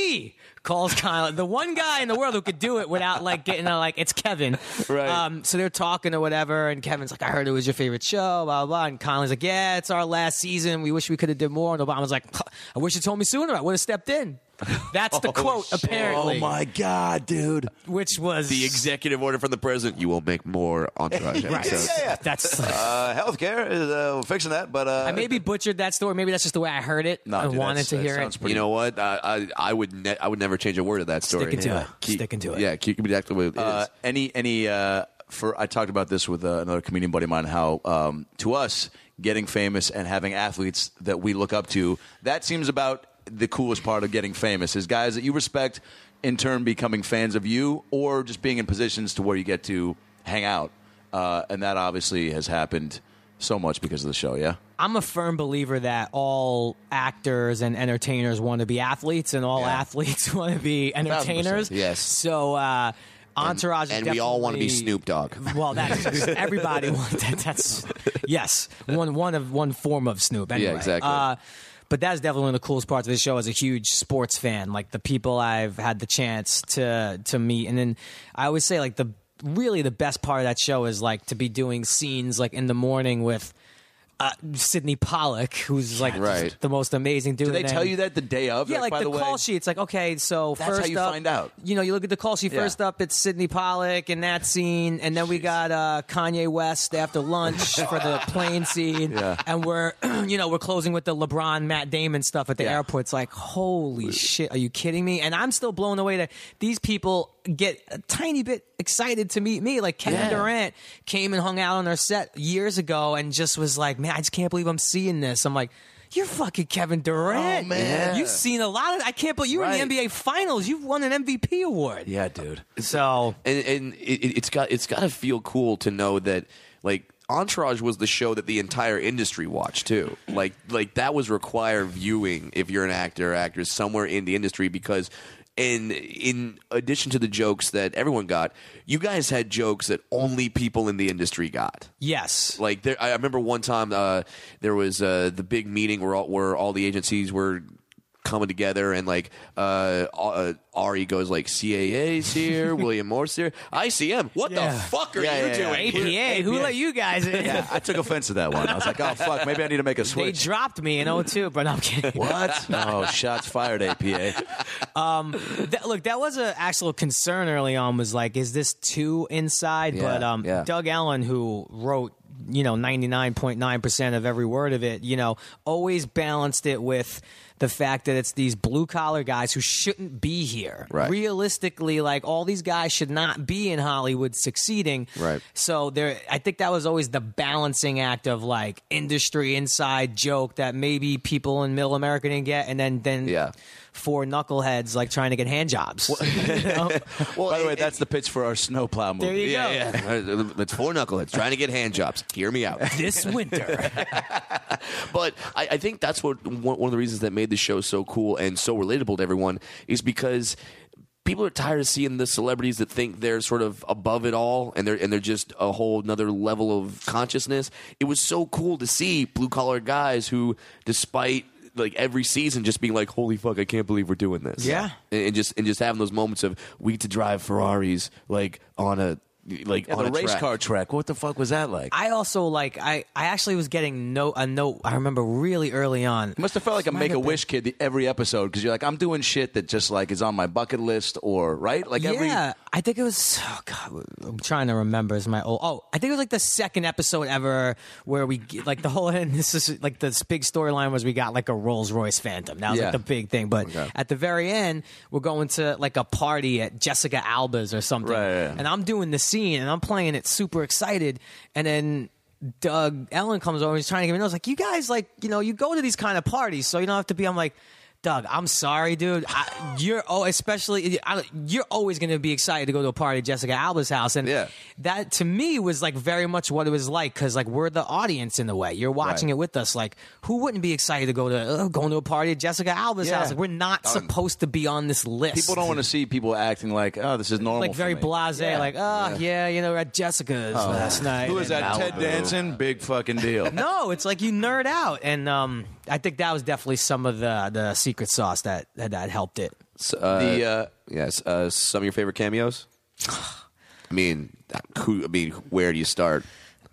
calls Connolly, the one guy in the world who could do it without like getting like, it's Kevin.
Right.
So they're talking or whatever, and Kevin's like, I heard it was your favorite show, blah, blah, blah. And Connolly's like, yeah, it's our last season. We wish we could have did more. And Obama's like, I wish you told me sooner. I would have stepped in. That's the quote, apparently.
Oh my god, dude!
Which was
The executive order from the president: you will make more Entourage episodes.
That's
Healthcare is fixing that, but
I maybe butchered that story. Maybe that's just the way I heard it.
No,
I
dude,
wanted to hear
sounds
it.
pretty-
You know what? I would never change a word of that story.
Sticking to it. Sticking to it.
Yeah, keep it exactly the way it is.
any I talked about this with another comedian buddy of mine, how to us, getting famous and having athletes that we look up to, that seems about the coolest part of getting famous, is guys that you respect in turn becoming fans of you, or just being in positions to where you get to hang out. And that obviously has happened so much because of the show, yeah?
I'm a firm believer that all actors and entertainers want to be athletes, and all athletes want to be entertainers.
1000%,
yes.
So Entourage
and we all want to be Snoop Dogg.
Well, that's just, everybody wants that. That's yes, one form of Snoop. Anyway.
Yeah, exactly.
But that's definitely one of the coolest parts of the show as a huge sports fan. Like the people I've had the chance to meet, and then I always say like the best part of that show is like to be doing scenes like in the morning with Sidney Pollack, who's like
Right.
the most amazing dude.
Do they
And
tell you that the day of?
yeah, like
by
the
way?
call sheet. It's like, okay, so
That's
first
how you
up,
find out.
You know, you look at the call sheet.
Yeah.
First up, it's Sidney Pollack in that scene, and then we got Kanye West after lunch for the plane scene,
Yeah.
and we're we're closing with the LeBron Matt Damon stuff at the
Yeah.
airport. It's like, holy shit, are you kidding me? And I'm still blown away that these people get a tiny bit excited to meet me. Like Kevin Durant came and hung out on our set years ago and just was like, man, I just can't believe I'm seeing this. I'm like, you're fucking Kevin Durant.
Oh, man.
You've seen a lot of I can't believe you were in the NBA Finals. You've won an MVP award.
Yeah, dude.
So
And it's got to feel cool to know that like Entourage was the show that the entire industry watched too. Like that was required viewing if you're an actor or actress somewhere in the industry, because in addition to the jokes that everyone got, you guys had jokes that only people in the industry got.
yes.
Like I remember one time there was the big meeting where all the agencies were coming together, and like Ari goes like, CAA's here, William Morse here, ICM. What the fuck are you doing?
APA, who let you guys in?
Yeah, I took offense to that one. I was like, oh, fuck, maybe I need to make a
They
switch.
dropped me in 02, but I'm kidding.
What? Oh, shots fired, APA.
Look, that was an actual concern early on, was like, is this too inside?
Yeah,
But
yeah.
Doug Ellen, who wrote 99.9% of every word of it, always balanced it with the fact that it's these blue collar guys who shouldn't be here.
Right.
Realistically, like all these guys should not be in Hollywood succeeding.
Right.
So I think that was always the balancing act of like industry inside joke that maybe people in middle America didn't get, and then
Yeah.
four knuckleheads like trying to get hand jobs. You know?
Well,
By the way, that's the pitch for our snowplow movie.
There you go.
yeah. It's four knuckleheads trying to get hand jobs. Hear me out.
This winter.
But I think that's one of the reasons that made the show so cool and so relatable to everyone, is because people are tired of seeing the celebrities that think they're sort of above it all, and they're just a whole another level of consciousness. It was so cool to see blue collar guys who, despite like every season, just being like, holy fuck, I can't believe we're doing this.
Yeah.
And just having those moments of, we get to drive Ferraris like on a
the race
track.
car track. What the fuck was that like?
I also like I actually was getting a note. I remember really early on.
It must have felt like a Make-A-Wish kid every episode, because you're like, I'm doing shit that just like is on my bucket list, or right? Like every
I think it was. Oh God, I'm trying to remember. Is my old? Oh, I think it was like the second episode ever where we like the whole. And this is like this big storyline was we got like a Rolls Royce Phantom. That was
Yeah.
like the big thing. But at the very end, we're going to like a party at Jessica Alba's or something.
Right, yeah.
And I'm doing the scene and I'm playing it super excited, and then Doug Ellen comes over. He's trying to give me notes. Like, you guys, like, you go to these kind of parties, so you don't have to be. I'm like, Doug, I'm sorry, dude. You're always going to be excited to go to a party at Jessica Alba's house, and
Yeah.
that to me was like very much what it was like, because like we're the audience in a way. You're watching it with us. Like, who wouldn't be excited to go to going to a party at Jessica Alba's
Yeah.
house? Like, we're not supposed to be on this list.
people don't want to see people acting like, oh, this is normal.
like
for
very
me.
blasé, like, we're at Jessica's last night.
Who is
and-
that? Ted Danson? Big fucking deal.
No, it's like you nerd out, and I think that was definitely some of the secret sauce that helped it.
Yes, some of your favorite cameos. I mean, where do you start?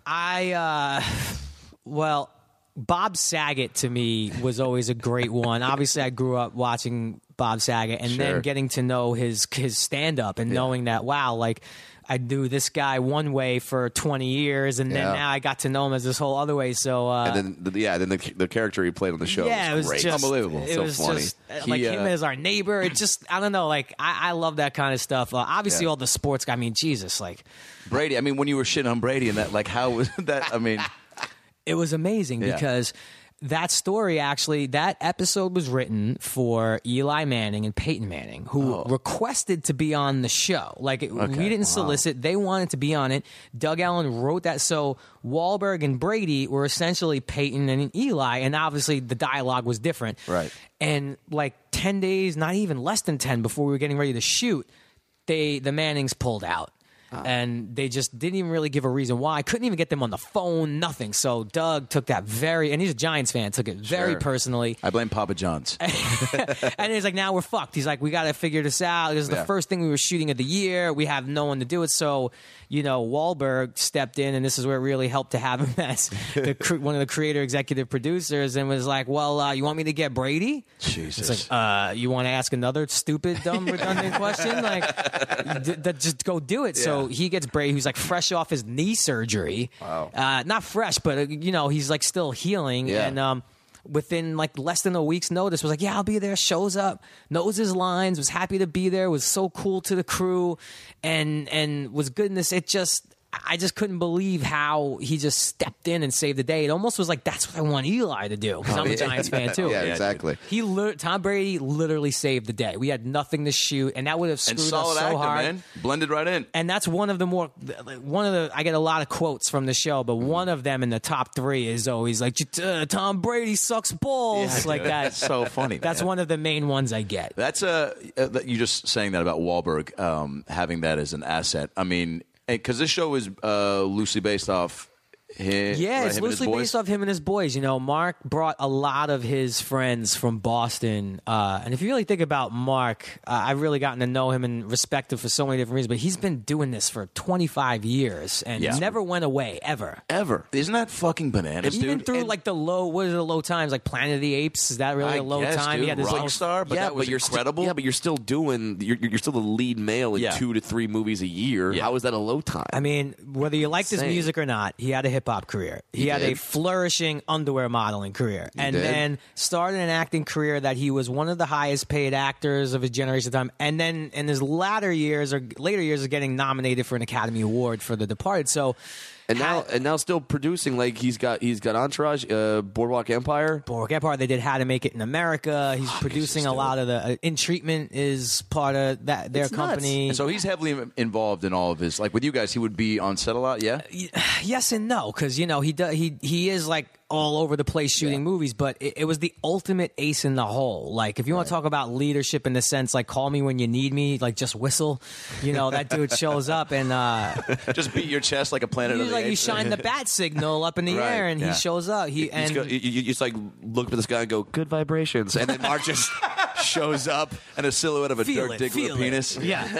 Well, Bob Saget to me was always a great one. Obviously, I grew up watching Bob Saget, and
Sure.
then getting to know his stand up and knowing that, wow, like I knew this guy one way for 20 years, and then now I got to know him as this whole other way. So
and then the character he played on the show was great.
just
Unbelievable.
It
So
was
funny.
just like him as our neighbor. It just I don't know. Like I love that kind of stuff. Obviously, all the sports. I mean, Jesus, like
Brady. I mean, when you were shitting on Brady and that, like, how was that? I mean,
it was amazing because that story actually, that episode was written for Eli Manning and Peyton Manning, who requested to be on the show. Like, we didn't solicit. They wanted to be on it. Doug Allen wrote that. So Wahlberg and Brady were essentially Peyton and Eli, and obviously the dialogue was different.
Right.
And like 10 days, not even less than 10, before we were getting ready to shoot, the Mannings pulled out. And they just didn't even really give a reason why. I couldn't even get them on the phone, nothing. So Doug took that and he's a Giants fan, took it very personally.
I blame Papa John's.
And he's like, now we're fucked. He's like, we got to figure this out. This is the first thing we were shooting of the year. We have no one to do it. So, Wahlberg stepped in, and this is where it really helped to have him as one of the creator executive producers, and was like, well, you want me to get Brady?
Jesus.
It's like, you want to ask another stupid, dumb, redundant question? Like, just go do it. So he gets Brady, who's like fresh off his knee surgery.
Wow.
Not fresh, but, he's like still healing.
Yeah.
And, within like less than a week's notice, was like, yeah, I'll be there, shows up, knows his lines, was happy to be there, was so cool to the crew, and was good in this. I just couldn't believe how he just stepped in and saved the day. It almost was like, that's what I want Eli to do, because I'm a Giants fan too.
Yeah, exactly.
Tom Brady literally saved the day. We had nothing to shoot, and that would have screwed us so
actor,
hard.
man. Blended right in.
And that's one of the I get a lot of quotes from the show, but one of them in the top 3 is always like, Tom Brady sucks balls, like that.
That's so funny.
That's one of the main ones I get.
That's you just saying that about Wahlberg having that as an asset. I mean, because this show is loosely based off him.
Yeah,
right,
it's
him and his
loosely
boys?
based off him and his boys. Mark brought a lot of his friends from Boston. And if you really think about Mark, I've really gotten to know him and respect him for so many different reasons. But he's been doing this for 25 years and never went away, ever.
Ever. Isn't that fucking bananas,
Even
dude?
through like the low times, like Planet of the Apes. Is that really a low time?
Dude,
He had this little-
Rockstar, but that was incredible.
But you're still you're still the lead male in 2 to 3 movies a year.
Yeah.
How is that a low time?
I mean, whether you liked his
Insane.
music or not, he had a hip hop career. He had a
did.
flourishing underwear modeling career, and
did.
then started an acting career that he was one of the highest paid actors of his generation at the time. And then in his later years is getting nominated for an Academy Award for The Departed. So.
And now still producing, like he's got Entourage, Boardwalk Empire.
Boardwalk Empire. They did How to Make It in America. He's producing a lot of the In Treatment is part of their company.
And so he's heavily involved in all of his. Like with you guys, he would be on set a lot. Yeah.
Yes and no, because he is like all over the place shooting movies, but it was the ultimate ace in the hole. Like, if you want to talk about leadership in the sense, like, call me when you need me, like, just whistle. That dude shows up and
just beat your chest like a Planet of the
like you
Apes.
shine the bat signal up in the
Right,
air, and he shows up. You
just like look at this guy and go, good vibrations, and then Mark just shows up
and a silhouette of a
Feel
Dirk
it,
Diggler
feel it.
penis.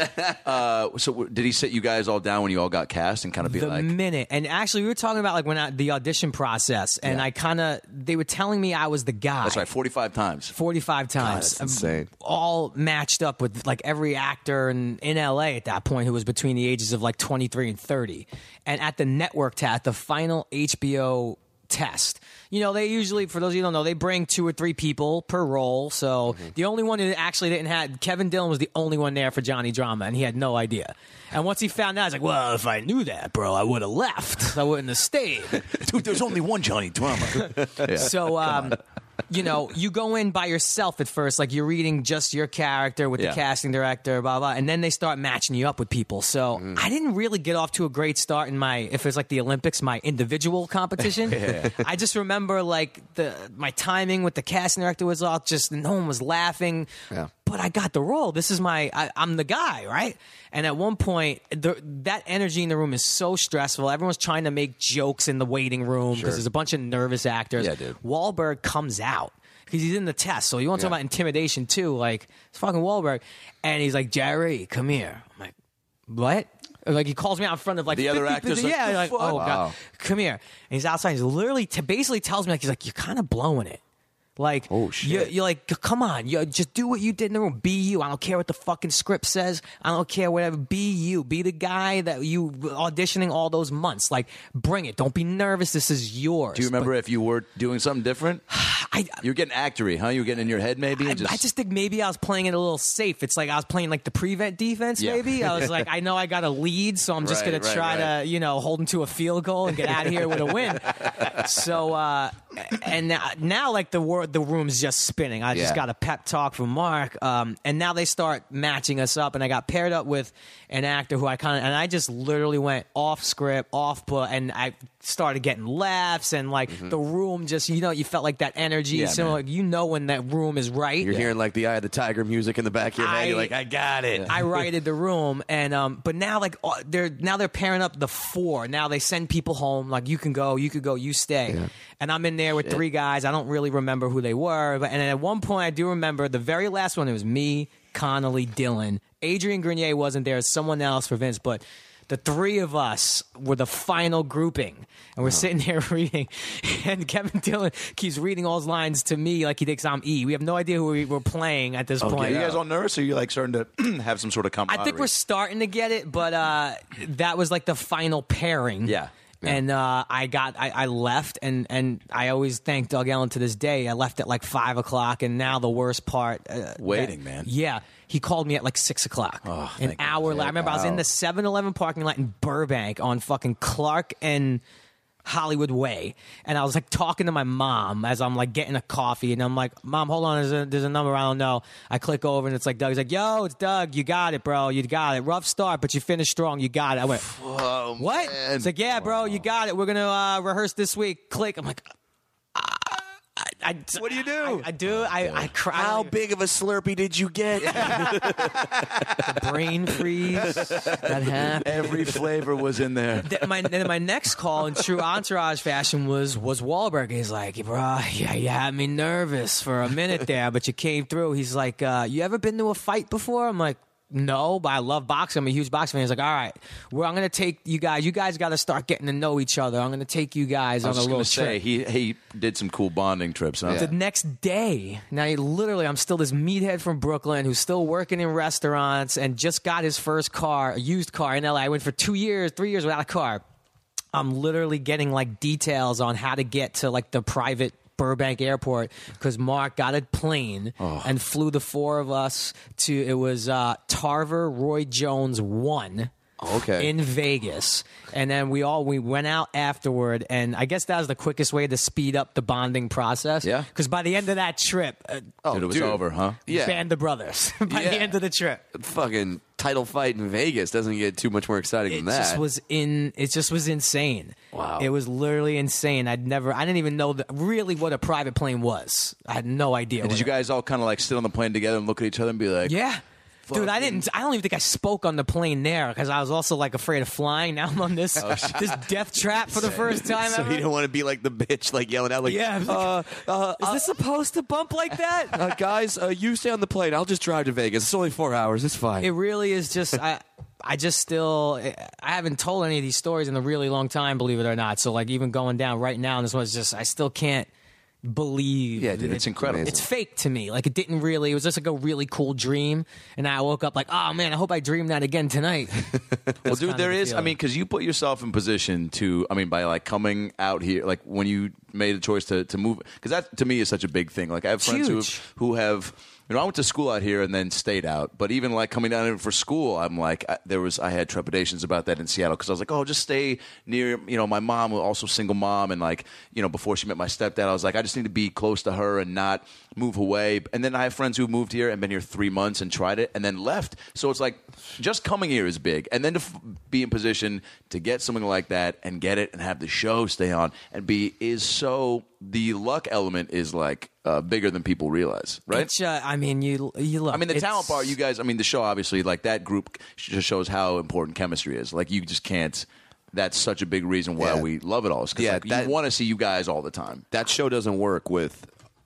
Yeah.
So did he sit you guys all down when you all got cast and kind of be
the
like,
minute. And actually, we were talking about like the audition process, and they were telling me I was the guy.
that's right, 45 times.
45 times.
that's insane.
All matched up with like every actor in LA at that point who was between the ages of like 23 and 30. And at the network test, the final HBO test, they usually, for those of you who don't know, they bring 2 or 3 people per role. So the only one who actually didn't have, Kevin Dillon was the only one there for Johnny Drama, and he had no idea. And once he found out, he's like, well, if I knew that, bro, I would have left. I wouldn't have stayed.
Dude, there's only one Johnny Drama.
So, you go in by yourself at first, like you're reading just your character with the casting director, blah, blah, and then they start matching you up with people. So I didn't really get off to a great start in if it's like the Olympics, my individual competition. I just remember like my timing with the casting director was off, just no one was laughing.
Yeah.
But I got the role. This is I'm the guy, right? And at one point, that energy in the room is so stressful. Everyone's trying to make jokes in the waiting room because there's a bunch of nervous actors.
Yeah, dude.
Wahlberg comes out because he's in the test. So you want to talk about intimidation too? Like, it's fucking Wahlberg. And he's like, Jerry, come here. I'm like, what? Like, he calls me out in front of like
The other
50
actors,
people.
like,
Yeah,
the
like,
fuck?
oh,
Wow.
God, come here. And he's outside. He's literally basically tells me, like, he's like, you're kind of blowing it. Like,
Oh, shit.
You're like, come on, you just do what you did in the room. Be you. I don't care what the fucking script says. I don't care whatever. Be you. Be the guy that you auditioning all those months. Like, bring it. Don't be nervous. This is yours.
Do you remember if you were doing something different? You're getting actory, huh? You were getting in your head maybe?
I just think maybe I was playing it a little safe. It's like I was playing like the prevent defense,
Yeah.
maybe. I was like, I know I got a lead, so I'm just
Right,
going to
right,
try
right.
to, hold them to a field goal and get out of here with a win. So, and now like the room's just spinning. I just
Yeah.
got a pep talk from Mark, and now they start matching us up, and I got paired up with an actor who and I just literally went off script, off book, and I started getting laughs, and like the room just, you felt like that energy.
Yeah,
So
man.
like, when that room is right.
You're hearing like the Eye of the Tiger music in the back of your head. You're like, I got it.
I righted the room, and but now like they're pairing up the 4. Now they send people home. Like, you can go, you stay. And I'm in there with 3 guys. I don't really remember who they were, but and at one point I do remember the very last one. It was me, Connolly, Dylan, Adrian Grenier wasn't there. Someone else for Vince, but. The 3 of us were the final grouping, and we're sitting there reading, and Kevin Dillon keeps reading all his lines to me like he thinks I'm E. We have no idea who we were playing at this
Are
point.
you guys all nervous, or are you like starting to have some sort of camaraderie?
I think we're starting to get it, but that was like the final pairing.
Yeah.
And I left, and I always thank Doug Ellen to this day. I left at like 5 o'clock, and now the worst part.
Waiting, man.
Yeah. He called me at like 6 o'clock.
Oh,
an
thank
hour
God.
later. I remember I was in the 7-Eleven parking lot in Burbank on fucking Clark and Hollywood Way, and I was like talking to my mom as I'm like getting a coffee, and I'm like, Mom, hold on, there's a number I don't know. I click over, and it's like Doug. He's like, Yo, it's Doug. You got it, bro. You got it. Rough start, but you finished strong. You got it. I went,
Whoa,
what?
man.
It's like, yeah, bro, you got it. We're gonna rehearse this week. Click. I'm like,
What do you do?
I cry.
How big of a Slurpee did you get?
brain freeze that happened.
Every flavor was in there.
Then my next call in true Entourage fashion was Wahlberg. He's like, bro, yeah, you had me nervous for a minute there, but you came through. He's like, you ever been to a fight before? I'm like, no, but I love boxing. I'm a huge boxing fan. He's like, all right, well, I'm going to take you guys. You guys got to start getting to know each other. I'm going to take you guys
I
on
was
a
just
little
going to say,
trip.
he did some cool bonding trips, huh?
The next day, now I'm still this meathead from Brooklyn who's still working in restaurants and just got his first car, a used car in LA. I went for 3 years without a car. I'm literally getting like details on how to get to like the private Burbank Airport because Mark got a plane and flew the 4 of us to, it was Tarver Roy Jones 1.
Okay.
In Vegas, and then we went out afterward, and I guess that was the quickest way to speed up the bonding process.
Yeah.
Because by the end of that trip,
Dude, it was over, huh?
Yeah.
Band of Brothers. By the
Yeah.
end of the trip,
Fucking title fight in Vegas doesn't get too much more exciting than
it
that.
just was insane.
Wow.
It was literally insane. I didn't even know really what a private plane was. I had no idea.
And
what
did you guys all kind of like sit on the plane together and look at each other and be like,
Yeah. Dude, I don't even think I spoke on the plane there because I was also like afraid of flying. Now I'm on this death trap for the first time
so
ever.
you don't want to be like the bitch, like yelling out, like,
Yeah. Is this supposed to bump like that?
guys, you stay on the plane. I'll just drive to Vegas. It's only 4 hours. It's fine.
It really is just I haven't told any of these stories in a really long time, believe it or not. So like even going down right now, and this one's just I still can't believe.
Yeah, dude, it's incredible.
It's fake to me. Like it was just like a really cool dream, and I woke up like, oh man, I hope I dream that again tonight.
Well, dude, there is. I mean, because you put yourself in position to. I mean, by like coming out here, like when you made a choice to move, because that to me is such a big thing. Like I have friends
Huge.
who have. You know, I went to school out here and then stayed out. But even like coming down here for school, I'm like, I had trepidations about that in Seattle because I was like, oh, just stay near. You know, my mom was also a single mom, and like, you know, before she met my stepdad, I was like, I just need to be close to her and not move away. And then I have friends who moved here and been here 3 months and tried it and then left. So it's like just coming here is big, and then to be in position to get something like that and get it and have the show stay on and is so. The luck element is like bigger than people realize, right?
I mean, you look.
I mean, the talent part, you guys. I mean, the show obviously, like that group, just shows how important chemistry is. Like you just can't. That's such a big reason why we love it all. Is 'cause, like, you want to see you guys all the time.
That show doesn't work with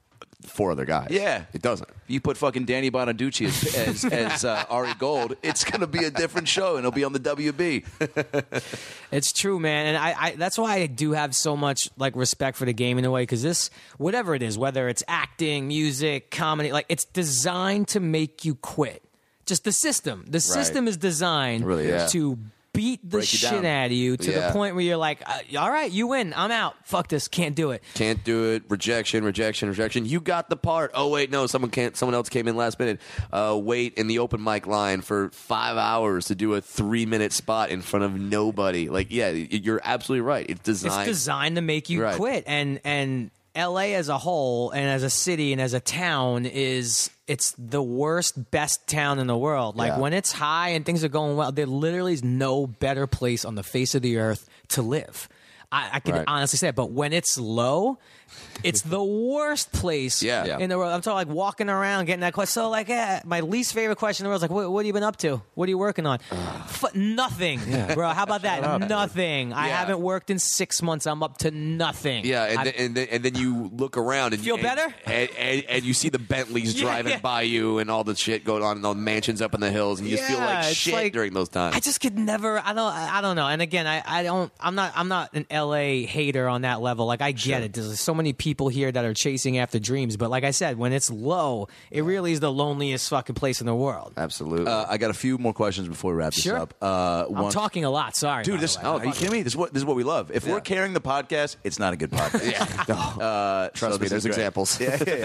4 other guys.
Yeah.
It doesn't.
You put fucking Danny Bonaducci as Ari Gold, it's going to be a different show, and it'll be on the WB.
It's true, man, and I that's why I do have so much like respect for the game in a way, because this, whatever it is, whether it's acting, music, comedy, like it's designed to make you quit. Just the system. The system is designed
It really is.
to beat the
Break you
shit
down.
out of you to
Yeah.
the point where you're like, all right, you win. I'm out. Fuck this. Can't do it.
Can't do it. Rejection. You got the part. Oh wait, no, someone else came in last minute. Wait in the open mic line for 5 hours to do a 3-minute spot in front of nobody. Like, yeah, you're absolutely right. It's designed.
It's designed to make you
Right.
quit. And LA as a whole and as a city and as a town it's the worst, best town in the world. Like when it's high and things are going well, there literally is no better place on the face of the earth to live. I can honestly say it, but when it's low, it's the worst place in the world. I'm talking like walking around, getting that question. So like, my least favorite question in the world is like, what have you been up to? What are you working on? Nothing, bro. How about that? Nothing. I haven't worked in 6 months. I'm up to nothing.
Yeah, and then you look around and
Feel better?
and you see the Bentleys driving by you and all the shit going on and all the mansions up in the hills, and you just feel like
it's
shit
like-
during those times.
I just could never. I don't know. And again, I'm not an LA hater on that level. Like I get it. There's so many people here that are chasing after dreams, but like I said, when it's low, it really is the loneliest fucking place in the world.
Absolutely.
I got a few more questions before we wrap this
Sure.
up.
I'm talking a lot. Sorry,
Dude,
by
this,
the way.
are you kidding me? This is what we love. If we're carrying the podcast, it's not a good podcast.
Trust me, there's examples.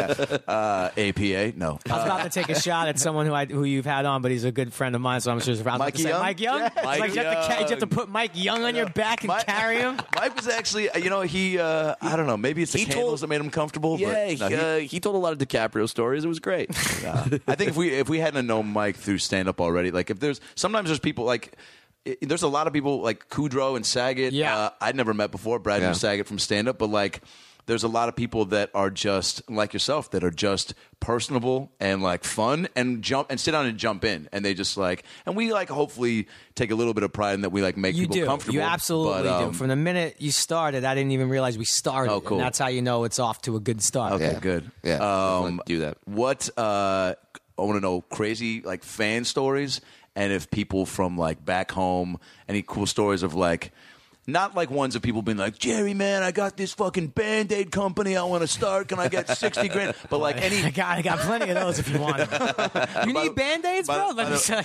APA, no.
I was about to take a shot at someone who you've had on, but he's a good friend of mine, so I'm sure.
Mikey Young?
Mike Young. It's
Mike
like you have to put Mike Young on your back and carry him.
Mike was actually, he, I don't know, maybe it's the candles that made him comfortable.
Yeah,
but no,
he told a lot of DiCaprio stories. It was great.
I think if we hadn't known Mike through stand up already, like sometimes there's people like. There's a lot of people like Kudrow and Saget.
Yeah.
I'd never met before. Brad knew Saget from stand up, but like there's a lot of people that are just like yourself that are just personable and like fun and sit down and jump in, and they just like, and we like hopefully take a little bit of pride in that we like make
You
people
do.
comfortable.
You absolutely
but,
do. From the minute you started, I didn't even realize we started.
Oh, cool.
And that's how you know it's off to a good start.
Okay, good.
Yeah, do that.
What I want to know crazy like fan stories, and if people from like back home, any cool stories of like. Not like ones of people being like, Jerry, man, I got this fucking Band-Aid company I want to start. Can I get 60 grand? But like any...
I got plenty of those if you want them. You need Band-Aids, bro? Let me tell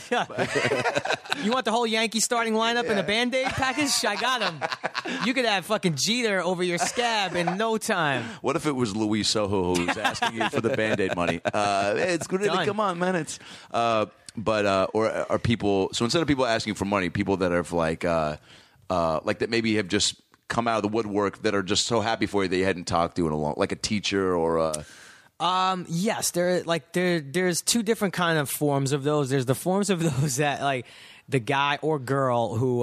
you. You want the whole Yankee starting lineup in a Band-Aid package? I got them. You could have fucking Jeter over your scab in no time.
What if it was Luis Soho who was asking you for the Band-Aid money? It's really,
Done.
come on, man. It's... or are people... So instead of people asking for money, people that are like that maybe have just come out of the woodwork that are just so happy for you that you hadn't talked to in a long, like a teacher or a...
Yes, there's two different kind of forms of those. There's the forms of those that like the guy or girl who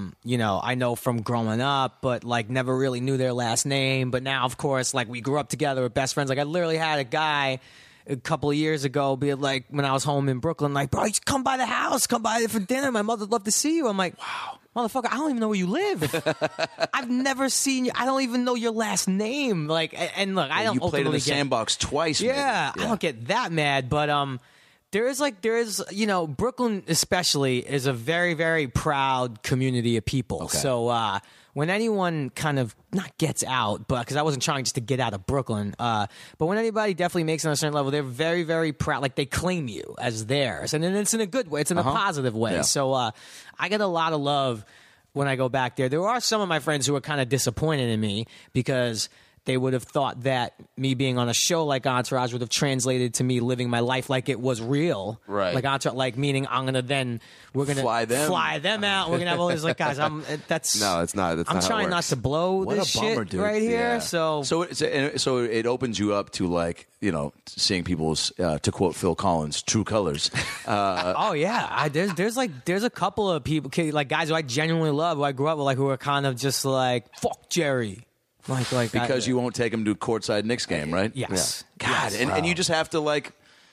I know from growing up, but like never really knew their last name. But now, of course, like we grew up together, we're best friends. Like I literally had a guy a couple of years ago be like, when I was home in Brooklyn, like, bro, you should come by the house, come by for dinner. My mother'd love to see you. I'm like, wow. Motherfucker, I don't even know where you live. I've never seen you. I don't even know your last name. Like, and look, I don't.
You played in
ultimately
the Sandbox twice.
Yeah,
maybe.
I don't get that mad, but there is Brooklyn especially is a very, very proud community of people.
Okay.
So when anyone kind of not gets out, but because I wasn't trying just to get out of Brooklyn, but when anybody definitely makes it on a certain level, they're very, very proud. Like they claim you as theirs, and then it's in a good way. It's in a positive way.
Yeah.
So I get a lot of love when I go back there. There are some of my friends who are kind of disappointed in me because they would have thought that me being on a show like Entourage would have translated to me living my life like it was real.
Right.
Like Entourage, like meaning we're gonna
Fly them
out. We're gonna have all these like guys.
No, it's not. That's
I'm
not how it
trying not
works.
to blow
What
this
a bummer,
shit
dude.
right here.
Yeah.
So
so it opens you up to like seeing people's to quote Phil Collins true colors.
oh yeah, there's a couple of people like guys who I genuinely love who I grew up with like who are kind of just like fuck Jerry. Like
because you won't take them to a courtside Knicks game, right?
Yes.
Yeah. God,
Yes.
and you just have to like,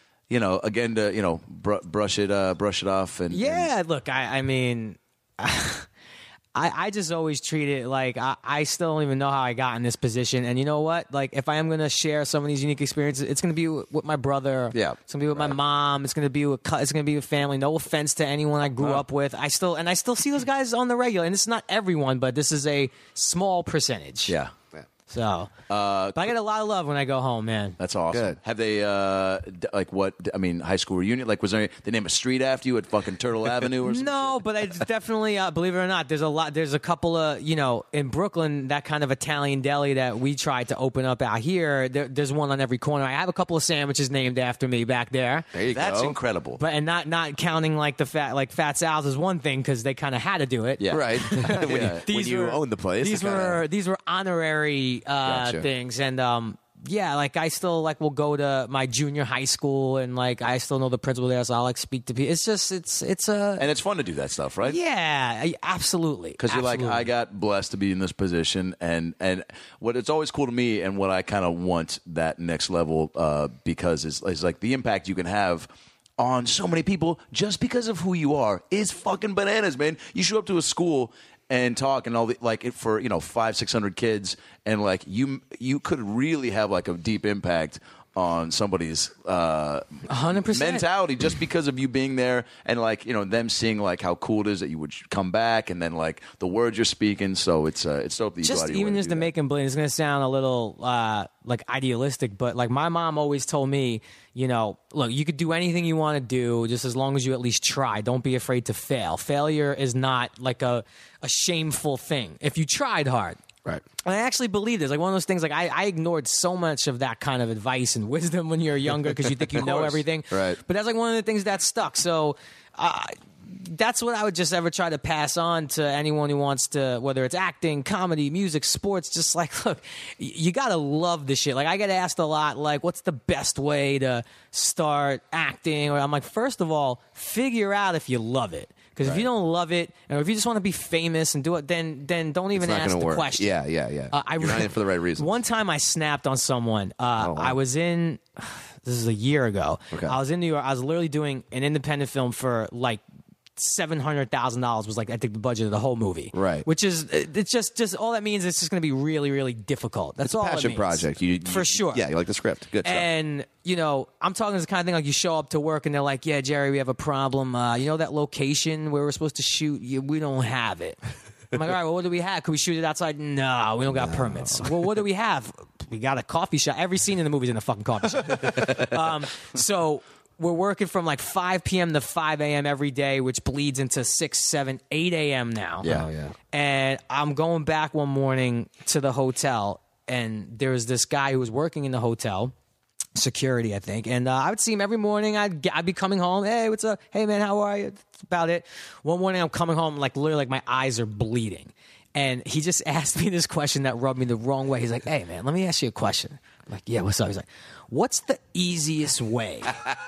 again to brush it off and
yeah. Look, I mean, I just always treat it like I still don't even know how I got in this position. And you know what? Like, if I am going to share some of these unique experiences, it's going to be with my brother.
Yeah.
It's going to be with my mom. It's going to be with family. No offense to anyone I grew up with. I still see those guys on the regular. And this is not everyone, but this is a small percentage.
Yeah.
So, but I get a lot of love when I go home, man.
That's awesome.
Good.
Have they, high school reunion? Like, was there they name a street after you at fucking Turtle Avenue or something?
No, but it's definitely, believe it or not, there's a couple of, in Brooklyn, that kind of Italian deli that we tried to open up out here. There's one on every corner. I have a couple of sandwiches named after me back there.
There you
That's
go.
incredible.
But and not counting like Fat Sal's is one thing because they kind of had to do it.
Yeah.
Right. when you own the place.
These were honorary
Gotcha.
things, and like I still will go to my junior high school, and like I still know the principal there, so I'll speak to people. It's just it's a
And it's fun to do that stuff, right?
yeah, absolutely.
Because you're like, I got blessed to be in this position, and what it's always cool to me, and what I kind of want that next level, because is like the impact you can have on so many people just because of who you are is fucking bananas, man. You show up to a school and talk and all the for 500-600 kids, and like you could really have like a deep impact on somebody's
100%
mentality just because of you being there, and them seeing like how cool it is that you would come back, and then like the words you're speaking. So it's dope that you go out
just
of your way
even
to
just
do
to
that.
make him believe. It's gonna sound a little like idealistic, but like my mom always told me, look, you could do anything you want to do just as long as you at least try. Don't be afraid to fail. Failure is not like a shameful thing if you tried hard.
Right.
And I actually believe this. Like one of those things, like I ignored so much of that kind of advice and wisdom when you're younger because you think you know everything.
Right.
But that's like one of the things that stuck. So that's what I would just ever try to pass on to anyone who wants to, whether it's acting, comedy, music, sports, just like, look, you got to love this shit. Like I get asked a lot, like, what's the best way to start acting? Or I'm like, first of all, figure out if you love it. Because if you don't love it, or if you just want to be famous and do it, then don't even
It's not
ask
gonna
the
work.
question.
Yeah. You're not in it for the right reasons.
One time I snapped on someone. I was in, this is a year ago.
Okay.
I was in New York. I was literally doing an independent film for like $700,000 was like I think the budget of the whole movie.
Right.
Which is it's just all that means it's just going to be really really difficult. That's
It's a
all
passion
it means.
project. You
for sure.
Yeah, you like the script. Good stuff.
And I'm talking this kind of thing like you show up to work and they're like, "Yeah, Jerry, we have a problem. That location where we're supposed to shoot, we don't have it." I'm like, all right, well, what do we have? Could we shoot it outside? No, we don't got permits. Well, what do we have? We got a coffee shop. Every scene in the movie is in a fucking coffee shop. So we're working from like 5 p.m. to 5 a.m. every day, which bleeds into 6, 7, 8 a.m. now.
Yeah.
And I'm going back one morning to the hotel, and there was this guy who was working in the hotel, security, I think. And I would see him every morning. I'd be coming home. Hey, what's up? Hey, man, how are you? That's about it. One morning I'm coming home, like literally like my eyes are bleeding. And he just asked me this question that rubbed me the wrong way. He's like, "Hey, man, let me ask you a question." I'm like, "Yeah, what's up?" He's like, "What's the easiest way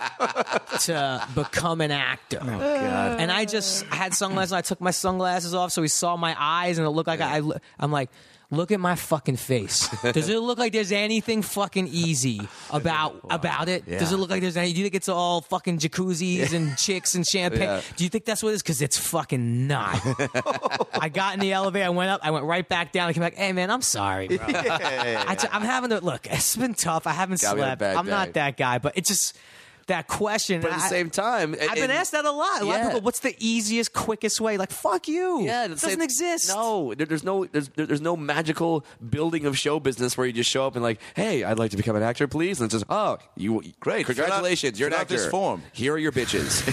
to become an actor?" Oh, God. And I had sunglasses. I took my sunglasses off so he saw my eyes, and it looked like I'm like, "Look at my fucking face. Does it look like there's anything fucking easy about it?
Yeah.
Does it look like there's any? Do you think it's all fucking jacuzzis and chicks and champagne?
Yeah.
Do you think that's what it is? Because it's fucking not." I got in the elevator. I went up. I went right back down. I came back. "Hey, man, I'm sorry, bro. I'm having to look. It's been tough. I haven't
Gotta be a
slept.
bad
I'm
day."
not that guy, but it's just." That question.
But at the same time,
I've been asked that a lot. A lot of people, what's the easiest, quickest way? Like, fuck you.
Yeah,
it doesn't exist.
No, there's no magical building of show business where you just show up and like, "Hey, I'd like to become an actor, please." And it's just, "Oh, you great, congratulations, you're an
fill out
actor.
this form.
Here are your bitches."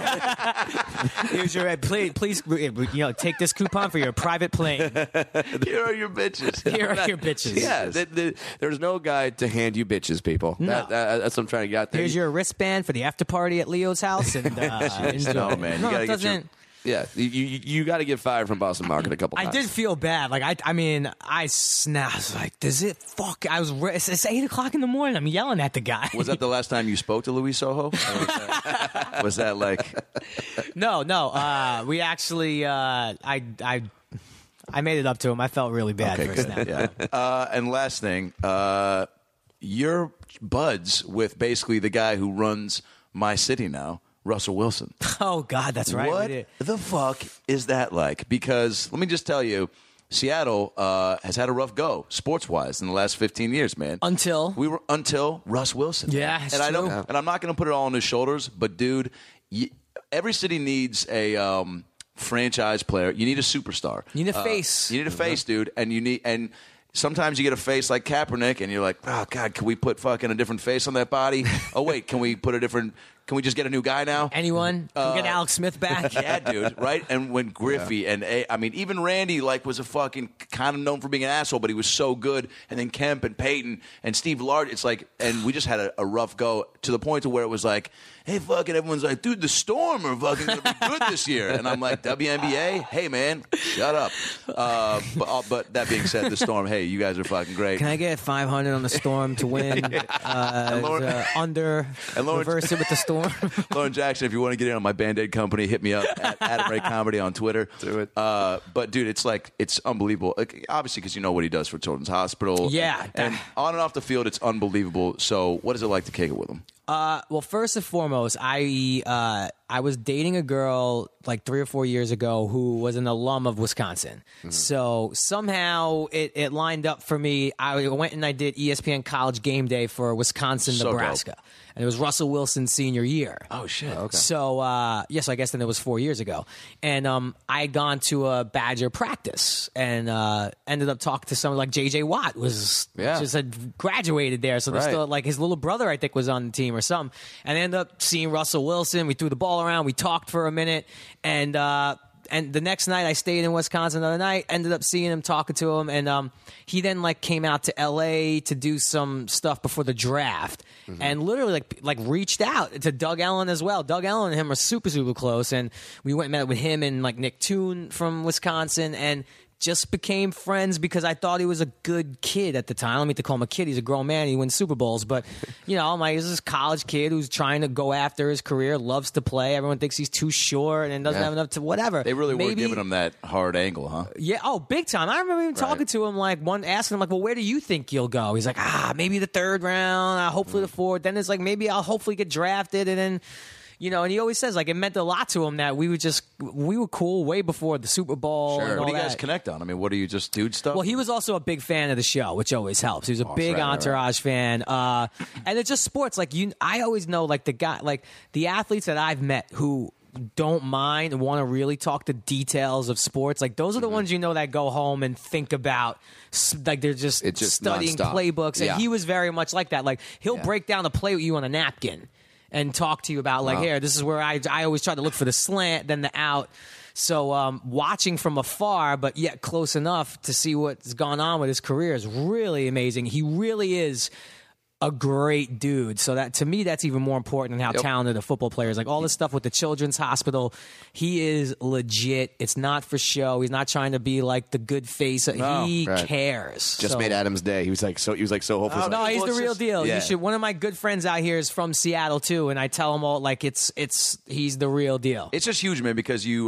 Here's your please, take this coupon for your private plane.
Here are your bitches.
Here are your bitches.
Yeah, there's no guide to hand you bitches, people.
No.
That's what I'm trying to get out there.
Here's your wristband for the after party at Leo's house, and enjoy.
No, man, you
No,
gotta
it
get your-
doesn't.
Yeah, you got to get fired from Boston Market a couple
I
times.
did feel bad. Like I snapped. I was like, "Does it fuck?" It's 8 o'clock in the morning. I'm yelling at the guy.
Was that the last time you spoke to Luis Soho? Or was that like?
No. We actually, I made it up to him. I felt really bad
Okay,
for a
good.
snap.
Yeah. And last thing, you're buds with basically the guy who runs My City now. Russell Wilson.
Oh God, that's right.
What
We did.
the fuck is that like? Because let me just tell you, Seattle has had a rough go sports-wise in the last 15 years, man.
Until
Russ Wilson.
Yeah,
man.
it's
and I
true.
don't, and I'm not going to put it all on his shoulders, but dude, every city needs a franchise player. You need a superstar.
You need a face.
You need a face, dude, and sometimes you get a face like Kaepernick, and you're like, oh God, can we put fucking a different face on that body? Oh wait, can we put a different? Can we just get a new guy now?
Anyone? Can we get Alex Smith back?
Yeah, dude, right? And when Griffey and I mean, even Randy like was a fucking kind of known for being an asshole, but he was so good. And then Kemp and Peyton and Steve Lard, it's like, and we just had a rough go to the point to where it was like, hey, fucking everyone's like, dude, the Storm are fucking gonna be good this year. And I'm like, WNBA, hey man, shut up. But that being said, the Storm, hey, you guys are fucking great.
Can I get 500 on the Storm to win? Under
And Lauren-
reverse it with the Storm.
Lauren Jackson, if you want to get in on my Band-Aid company, hit me up at Adam Ray Comedy on Twitter.
Do it.
But dude, it's like, it's unbelievable. Like, obviously, because you know what he does for Children's Hospital.
Yeah.
And on and off the field, it's unbelievable. So what is it like to kick it with him?
Well, first and foremost, I was dating a girl like 3 or 4 years ago who was an alum of Wisconsin. So somehow it lined up for me. I went and I did ESPN College Game Day for Wisconsin,
So
Nebraska. And it was Russell Wilson's senior year.
Oh, shit. Okay.
So, yes, I guess then it was 4 years ago. And I had gone to a Badger practice and ended up talking to someone like J.J. Watt was just had graduated there. So they're still, like his little brother, I think, was on the team or something. And I ended up seeing Russell Wilson. We threw the ball around. We talked for a minute. And the next night I stayed in Wisconsin another night, ended up seeing him, talking to him. And he then like came out to L.A. to do some stuff before the draft. And literally like reached out to Doug Ellen as well. Doug Ellen and him are super, super close. And we went and met with him and like Nick Toon from Wisconsin and just became friends because I thought he was a good kid at the time. I don't mean to call him a kid. He's a grown man. He wins Super Bowls. But, you know, I'm like, this is a college kid who's trying to go after his career, loves to play. Everyone thinks he's too short and doesn't have enough to whatever.
They really were giving him that hard angle, huh?
Yeah. Oh, big time. I remember even talking to him, like asking him, like, well, where do you think you'll go? He's like, maybe the third round, hopefully the fourth. Then it's like, maybe I'll hopefully get drafted. And then, you know, and he always says, like, it meant a lot to him that we were cool way before the Super Bowl.
Sure.
And
What
all
do you guys
that.
connect on? I mean, what do you just dude stuff?
Well, he was also a big fan of the show, which always helps. He was a big Entourage fan, and it's just sports. Like I always know, like the athletes that I've met who don't mind and want to really talk the details of sports. Like those are the ones you know that go home and think about, like they're just studying
nonstop.
playbooks. And
Yeah.
he was very much like that. Like he'll break down the play with you on a napkin and talk to you about like, here, this is where I always try to look for the slant, then the out. So watching from afar, but yet close enough to see what's gone on with his career is really amazing. He really is a great dude. So that to me, that's even more important than how talented a football player is. Like all this stuff with the Children's Hospital, he is legit. It's not for show. He's not trying to be like the good face. He cares.
Just made Adam's day. He was like so hopeful.
No, he's the real deal.
Yeah.
You should. One of my good friends out here is from Seattle too, and I tell him all like he's the real deal.
It's just huge, man, because we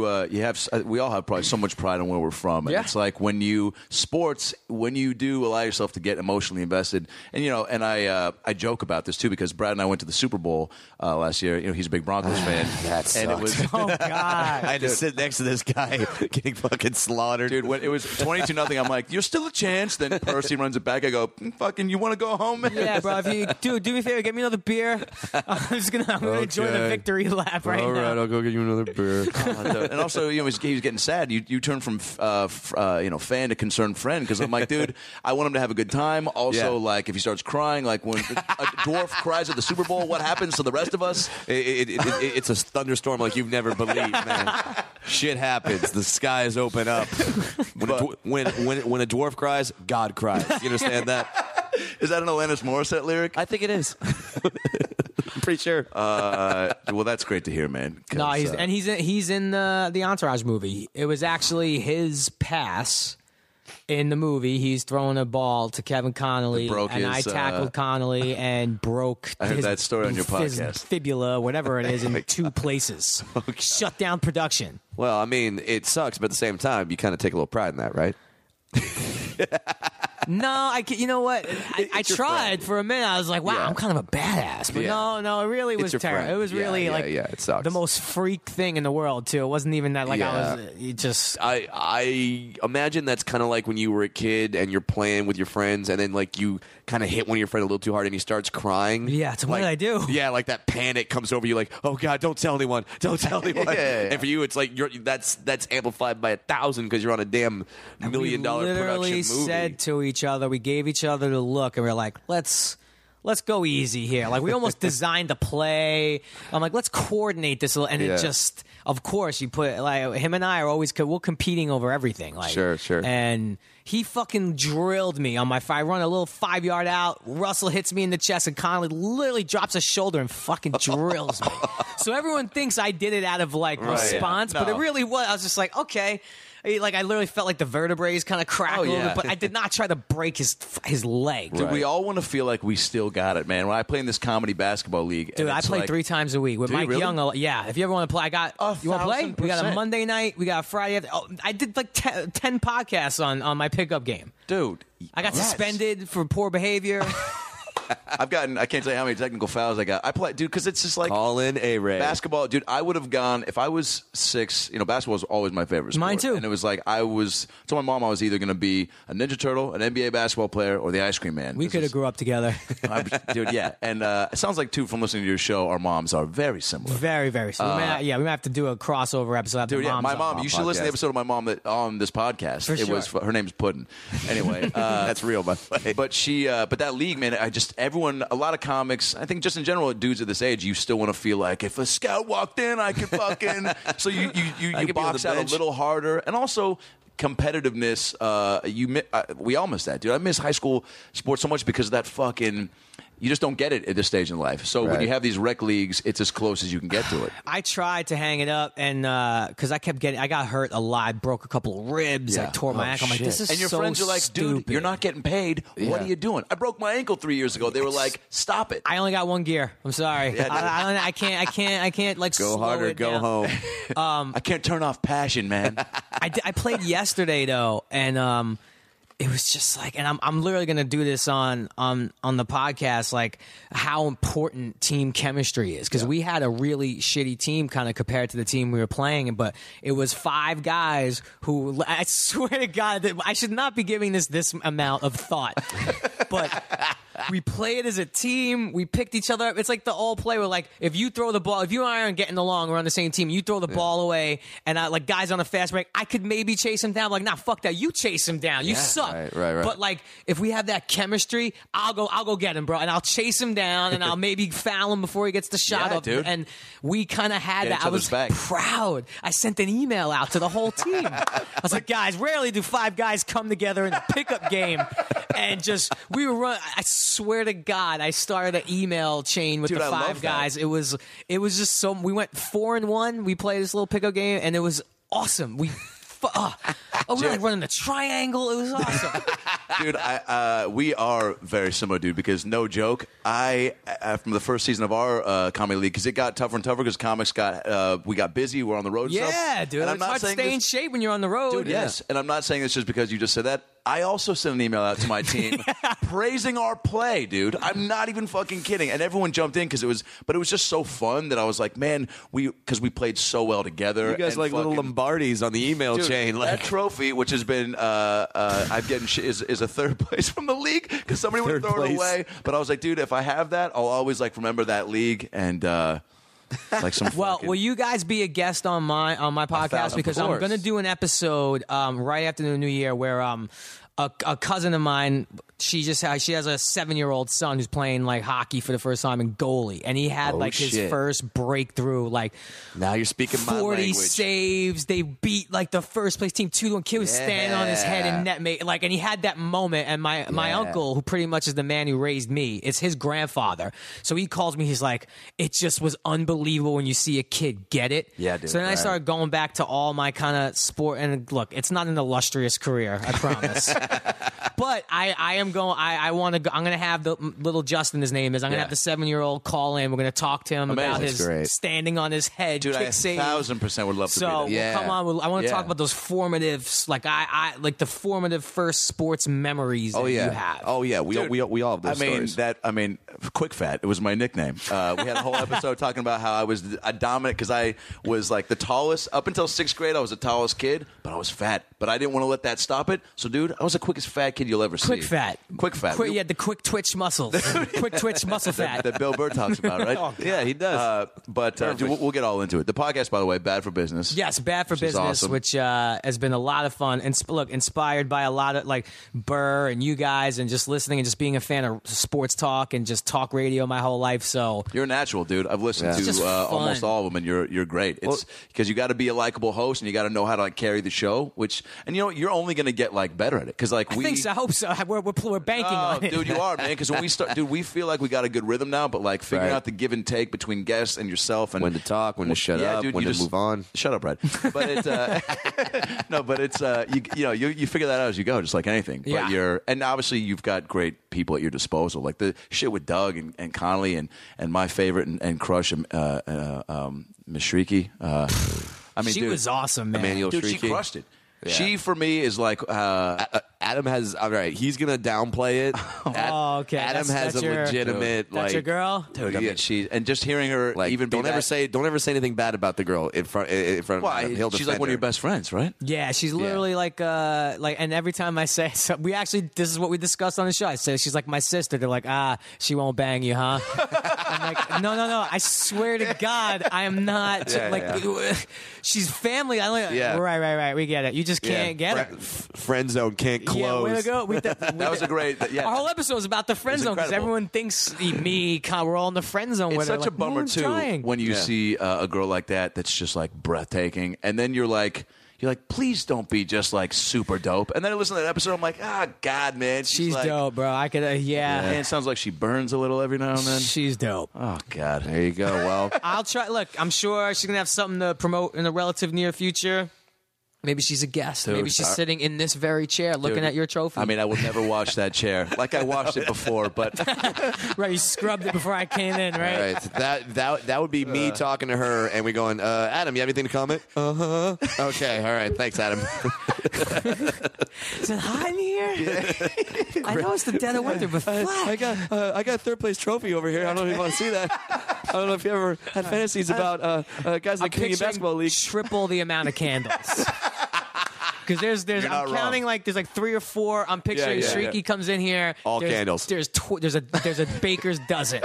all have probably so much pride in where we're from. And it's like when you do allow yourself to get emotionally invested, and you know, and I joke about this too because Brad and I went to the Super Bowl last year. You know, he's a big Broncos fan.
That sucks.
And it was
Oh God!
I had to sit next to this guy getting fucking slaughtered.
Dude, when it was 22-0, I'm like, you're still a chance. Then Percy runs it back. I go, fucking, you want to go home, man?
Yeah, bro. If you do me a favor, get me another beer. I'm gonna enjoy the victory lap right
All
now.
right, I'll go get you another beer.
And also, you know, he was getting sad. You turn from fan to concerned friend because I'm like, dude, I want him to have a good time. Also, like, if he starts crying, like when a dwarf cries at the Super Bowl, what happens to the rest of us?
It's a thunderstorm like you've never believed, man. Shit happens. The skies open up. When a dwarf cries, God cries. You understand that?
Is that an Alanis Morissette lyric?
I think it is. I'm pretty sure.
Well, that's great to hear, man.
No, he's in the Entourage movie. It was actually his pass. In the movie, he's throwing a ball to Kevin Connolly, and I tackled Connolly and broke
I heard that story on your
his
podcast.
fibula, whatever it is, in 2 places. Shut down production.
Well, I mean, it sucks, but at the same time, you kind of take a little pride in that, right?
You know what? I
It's your
tried
friend.
for a minute. I was like, wow,
Yeah.
I'm kind of a badass. But
Yeah.
no, it really was
your
terrible.
friend.
It was really
it sucks.
the most freak thing in the world too. It wasn't even that
Yeah.
I was it just.
I imagine that's kind of like when you were a kid and you're playing with your friends, and then like you kind of hit one of your friends a little too hard, and he starts crying.
Yeah, it's what
like,
did I do?
Yeah, like that panic comes over you, like, oh god, don't tell anyone, don't tell anyone.
Yeah.
And for you, it's like that's amplified by 1,000 because you're on a damn $1 million
we literally
production movie.
said to each other, we gave each other the look, and we are like, let's go easy here. Like we almost designed a play. I'm like, let's coordinate this, and
Yeah.
it just, of course, you put like him and I are always we're competing over everything. Like
Sure.
And he fucking drilled me on my 5 run, a little 5-yard out. Russell hits me in the chest, and Connolly literally drops his shoulder and fucking drills me. So everyone thinks I did it out of like response,
yeah.
but it
No.
really was. I was just like, okay. Like I literally felt like the vertebrae kind of cracked a little
yeah.
bit, but I did not try to break his leg.
Dude, we all want to feel like we still got it, man. When I play in this comedy basketball league,
Dude,
and
I
it's
play
like,
3 times a week with
Do you
Mike
really?
Young. Yeah, if you ever want to play, you want to play? We got a
1000%.
Monday night, we got a Friday. I did like 10 podcasts on my pickup game.
dude,
I got
yes.
suspended for poor behavior.
I can't tell you how many technical fouls I got. I play, dude, because it's just like
Call in A-Ray.
basketball, dude. I would have gone if I was 6. You know, basketball was always my favorite sport.
Mine too.
And it was like I told my mom I was either going to be a Ninja Turtle, an NBA basketball player, or the Ice Cream Man.
We could have grew up together.
Dude, yeah. And it sounds like too from listening to your show, our moms are very similar.
Very, very. So we might have to do a crossover episode. After
Dude, yeah,
Mom's
my
on.
mom. You should listen to the
podcast.
episode of my mom that on this podcast.
For
It was
sure.
her name's Puddin. Anyway,
That's real, by the way.
but but that league, man. A lot of comics. I think just in general, dudes at this age, you still want to feel like if a scout walked in, I could fucking. So you
could be
box
on
out
the
a
bench.
little harder, and also competitiveness. We all miss that, dude. I miss high school sports so much because of that fucking. You just don't get it at this stage in life. So when
Right.
you have these rec leagues, it's as close as you can get to it.
I tried to hang it up, and because I got hurt a lot. I broke a couple of ribs. I
Yeah.
tore my ankle. I'm like, this is
And your
so
friends are like, dude,
stupid.
you're not getting paid. What are you doing? I broke my ankle 3 years ago. They were like, stop it.
I only got one gear. I'm sorry. I can't like
Go
slow
harder,
it
go
down.
home.
I can't turn off passion, man.
I played yesterday though, and it was just like, and I'm literally gonna do this on the podcast, like how important team chemistry is, because we had a really shitty team kind of compared to the team we were playing, but it was 5 guys who I swear to God that I should not be giving this amount of thought, but. We played as a team. We picked each other up. It's like the all play where, like, if you throw the ball, if you and I aren't getting along, we're on the same team, you throw the ball away, and like guys on a fast break, I could maybe chase him down. I'm like, nah, fuck that. You chase him down. You suck.
right.
But like, if we have that chemistry, I'll go get him, bro, and I'll chase him down, and I'll maybe foul him before he gets the shot
Yeah,
up.
dude.
And we kind of had
Get
that.
each
I
other's
was
back.
proud. I sent an email out to the whole team. I was like, guys, rarely do 5 guys come together in a pickup game, and just we were run. I swear to God, I started an email chain with
Dude,
the
I love
5
that.
guys. It was just so. We went 4-1. We played this little pickup game, and it was awesome. We we were like running the triangle. It was awesome.
Dude, we are very similar, dude, because no joke, from the first season of our comedy league, because it got tougher and tougher because comics we got busy, we're on the road and stuff.
Yeah, dude.
And I'm
It's
not
hard to
saying
stay in
this-
shape when you're on the road.
Dude, yes. And I'm not saying this just because you just said that. I also sent an email out to my team praising our play, dude. I'm not even fucking kidding. And everyone jumped in because it was just so fun that I was like, man, because we played so well together.
You guys
and
like little
fucking-
Lombardis on the email
Dude,
chain.
that
Like,
trophy, which has been, I'm getting is a 3rd place from the league because somebody would
3rd
throw it
place.
away. But I was like, dude, if I have that, I'll always like remember that league and like some.
Well,
fucking-
will you guys be a guest on my podcast?
1,000%.
Because
Of
I'm
course.
going to do an episode right after the new year where a cousin of mine, she has a 7-year-old son who's playing like hockey for the first time in goalie, and he had like his
shit.
first breakthrough, like
now you're speaking my
40
language.
saves. They beat like the first place team 2-1. Kid was standing on his head and net mate, like, and he had that moment. And my uncle, who pretty much is the man who raised me, it's his grandfather. So he calls me. He's like, it just was unbelievable when you see a kid get it.
Yeah, dude,
So then I
right.
started going back to all my kind of sport. And look, it's not an illustrious career, I promise. But I am going. I want to go. I'm going to have the little Justin. His name is. I'm going to have the 7-year-old call in. We're going to talk to him about
Amazing.
his
Great.
standing on his head.
Dude, I
kick save.
1,000% would love to
So
be there.
come on. I want to
Yeah.
talk about those formative, like I like the formative first sports memories that you have.
Oh yeah, we all have those stories.
Quick Fat. It was my nickname. We had a whole episode talking about how I was a dominant because I was like the tallest up until 6th grade. I was the tallest kid, but I was fat. But I didn't want to let that stop it. So, dude, I was the quickest fat kid you'll ever see.
Quick Fat.
We-
Yeah, the quick twitch muscles. Quick twitch muscle fat.
that Bill Burr talks about, right?
Yeah, he does.
But dude, we'll get all into it. The podcast, by the way, Bad for Business.
Yes, Bad for
Which is
Business,
awesome.
which has been a lot of fun. And look, inspired by a lot of like Burr and you guys, and just listening and just being a fan of sports talk and just talk radio my whole life. So
You're a natural, dude. I've listened
It's just
to
fun.
almost all of them, and you're great. It's because you got to be a likable host, and you got to know how to like carry the show. And you know you're only going to get like better at it because like
I think so. I hope so. We're banking on it.
Dude, you are, man. Because when we start, dude, we feel like we got a good rhythm now. But like figuring
Right.
out the give and take between guests and yourself, and
When to talk, when to shut up,
dude,
when
you
to move on.
Shut up, Brad. But it's no, but it's you figure that out as you go, just like anything.
Yeah.
But and obviously you've got great people at your disposal, like the shit with Doug and Connolly and my favorite and crush, Miss Shrieky. I mean,
She
dude,
was awesome, man.
Emmanuel
dude, she
Shrieky.
crushed it.
Yeah.
She for me is like.
Adam has all right. He's gonna downplay it.
Oh, okay.
Adam
That's
has a
your-
legitimate
That's your girl?
Dude, I mean, she and just hearing her
Like,
even
don't
be
ever
that,
say anything bad about the girl in front of Adam. He'll
she's
defend
like one of
her.
your best friends, right?
Yeah, she's literally like, and every time I say, so we actually, this is what we discussed on the show. I say she's like my sister. They're like, she won't bang you, huh? I'm like, no. I swear to God, I am not. She's family. I don't.
Yeah.
Right. We get it. You just can't get it.
Friend zone can't close.
Yeah, way to go.
That was a great. Yeah,
Our whole episode is about the friend zone because
incredible.
everyone thinks we're all in the friend zone.
It's
with her.
such a
Like,
bummer
"Moon's
too
trying."
when you see a girl like that that's just like breathtaking, and then you're like, please don't be just like super dope. And then I listen to that episode, I'm like, God, man,
She's
like,
dope, bro. I could,
And it sounds like she burns a little every now and then.
She's dope.
Oh God,
There you go. Well,
I'll try. Look, I'm sure she's gonna have something to promote in the relative near future. Maybe she's a guest. Maybe she's sitting in this very chair looking
Dude,
at your trophy.
I mean, I would never wash that chair like I washed it before, but
right, you scrubbed it before I came in, right?
all right. That would be me talking to her, and we going, Adam, you have anything to comment? Okay. All right. Thanks, Adam.
Is it hot in here? I know it's the dead of winter, but fuck.
I got third place trophy over here. I don't know if you want to see that. I don't know if you ever had fantasies about guys in the Canadian Basketball League.
Triple the amount of candles. Because there's
not
I'm counting
wrong.
like there's like 3 or 4. I'm picturing
Yeah,
Shrieky comes in here.
All
there's,
candles.
There's a baker's dozen.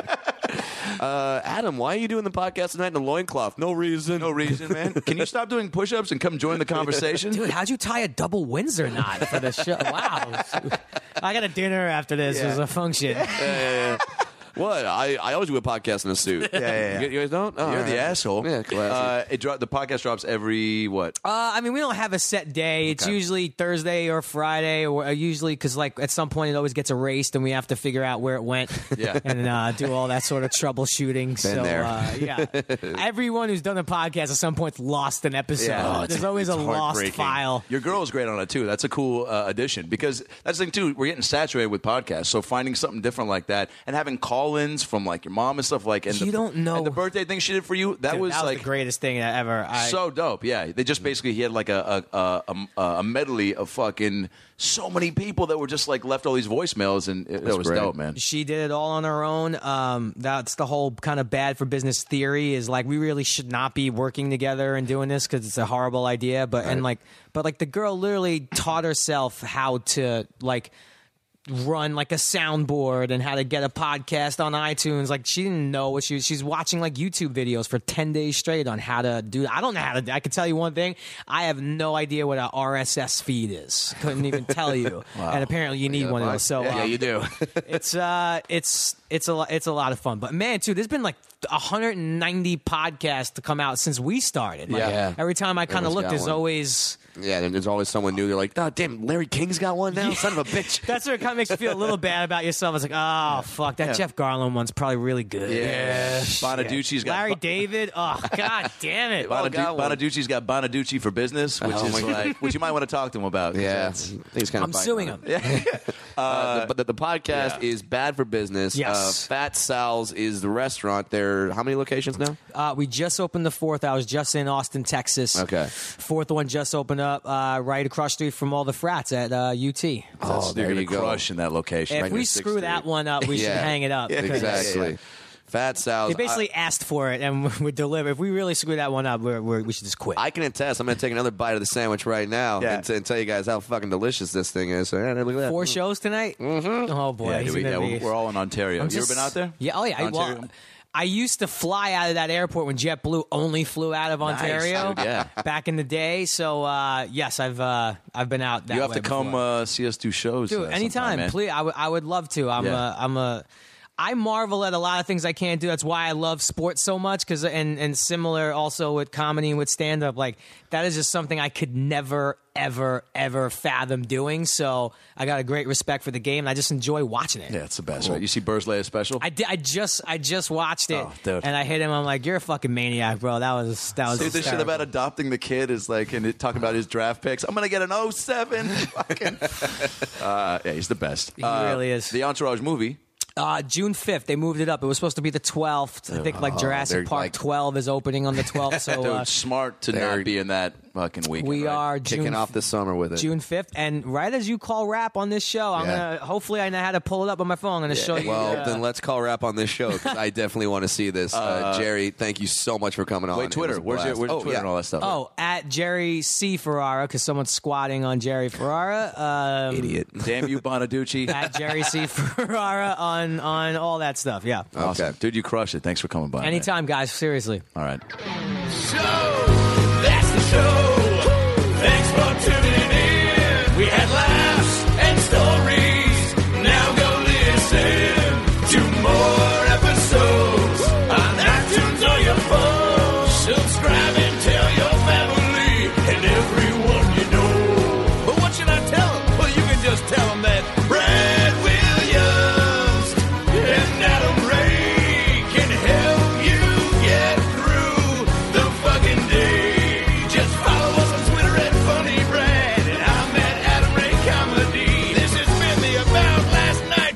Adam, why are you doing the podcast tonight in a loincloth? No reason.
no reason, man. Can you stop doing push-ups and come join the conversation?
Dude, how'd you tie a double Windsor knot for the show? Wow. I got a dinner after this. There's a function.
What? I always do a podcast in a suit.
Yeah.
You guys don't? Oh,
You're
all
the
right.
asshole.
Yeah, classy.
The podcast drops every what?
I mean, we don't have a set day. It's usually Thursday or Friday, or usually because like at some point it always gets erased, and we have to figure out where it went.
Yeah.
and do all that sort of troubleshooting. So
there.
yeah, everyone who's done a podcast at some point lost an episode.
Yeah. Oh,
There's always a lost
heartbreaking.
file.
Your girl's great on it too. That's a cool addition because that's the thing too. We're getting saturated with podcasts, so finding something different like that and having call-ins from like your mom and stuff like. And
You don't know-
And the birthday thing she did for you. That
Dude,
was
that was
like
the greatest thing ever.
so dope. Yeah, they just basically he had like a medley of fucking so many people that were just like left all these voicemails, and it was
great.
dope, man.
She did it all on her own. That's the whole kind of bad for business theory is like we really should not be working together and doing this because it's a horrible idea. But the girl literally taught herself how to like run like a soundboard and how to get a podcast on iTunes. Like she didn't know what she's watching like YouTube videos for 10 days straight on how to do. I don't know how to. I can tell you one thing. I have no idea what a RSS feed is. Couldn't even tell you. And apparently you need one of those. So
Yeah, you do.
it's a lot of fun. But man, too, there's been like 190 podcasts to come out since we started. Like,
Yeah.
every time I kind of
Everyone's
look,
got
there's
one.
always
Yeah, and there's always someone new. They're like, oh, damn, Larry King's got one now? Son of a bitch.
That's what kind of makes you feel a little bad about yourself. It's like, oh, fuck, that Jeff Garland one's probably really good.
Yeah. Bonaducci's got
Larry David. Oh, god damn it.
Bonaducci's got Bonaducci for business, which is like, which you might want to talk to him about.
Yeah, I think he's kind of
I'm suing him.
But the podcast is Bad for Business.
Yes.
Fat Sal's is the restaurant. There, how many locations now?
We just opened the fourth. I was just in Austin, Texas.
Okay.
Fourth one just opened up right across the street from all the frats at UT.
Oh,
They're
there
going
you
to
go.
crush in that location.
If
right
we
near
screw
6th
that
Street.
one up, we should hang it up.
Exactly.
Yeah.
Fat Sal's.
They basically asked for it and we deliver. If we really screw that one up, we should just quit.
I can attest. I'm going to take another bite of the sandwich right now and tell you guys how fucking delicious this thing is. So, yeah, look at that.
4 shows tonight? Mm-hmm. Oh, boy.
Yeah,
he's gonna be-
we're all in Ontario. You ever been out there?
Yeah, oh, yeah.
Ontario?
I used to fly out of that airport when JetBlue only flew out of Ontario
dude, yeah.
back in the day. So, yes, I've been out that
You have
way
to come
before.
see us do shows.
Dude,
sometime,
anytime,
man.
please. I would love to. I marvel at a lot of things I can't do. That's why I love sports so much. And similar also with comedy and with stand up. Like that is just something I could never, ever, ever fathom doing. So I got a great respect for the game. And I just enjoy watching it.
Yeah, it's the best, right? You see Burzleigh's special?
I just watched it,
Oh, dude.
and I hit him. I'm like, "You're a fucking maniac, bro." That was.
Dude, this shit
hysterical.
about adopting the kid is like, and talking about his draft picks. I'm gonna get an 07. Fucking. Yeah, he's the best.
He really is.
The Entourage movie.
June 5th. They moved it up. It was supposed to be the 12th. I think like Jurassic Park
like-
12 is opening on the 12th. So
Dude, smart to
they're-
not be in that fucking weekend.
we
right?
are
Kicking off the summer with it.
June 5th, and right as you call rap on this show, I'm
Yeah.
gonna. Hopefully, I know how to pull it up on my phone. I'm gonna show you.
Well, then let's call rap on this show because I definitely want to see this. Jerry, thank you so much for coming on.
Wait,
It was
Twitter.
a
Where's your
blast.
Twitter and all that stuff?
Oh, at Jerry C. Ferrara, because someone's squatting on Jerry Ferrara.
Idiot.
Damn you, Bonaducci.
At Jerry C. Ferrara on all that stuff. Yeah.
Awesome.
Okay.
Dude, you crush it. Thanks for coming by. man.
Anytime, guys. Seriously.
All right.
So, that's the show. Thanks for tuning in. We had laughs and stories. Now go listen to more episodes on iTunes or your phone. Subscribe and tell your family and everyone you know. But what should I tell them? Well, you can just tell them that Brad Williams and Adam Ray can help you get through the fucking day. Just follow us on Twitter at Funny Brad, and I'm at Adam Ray Comedy. This has been the About Last Night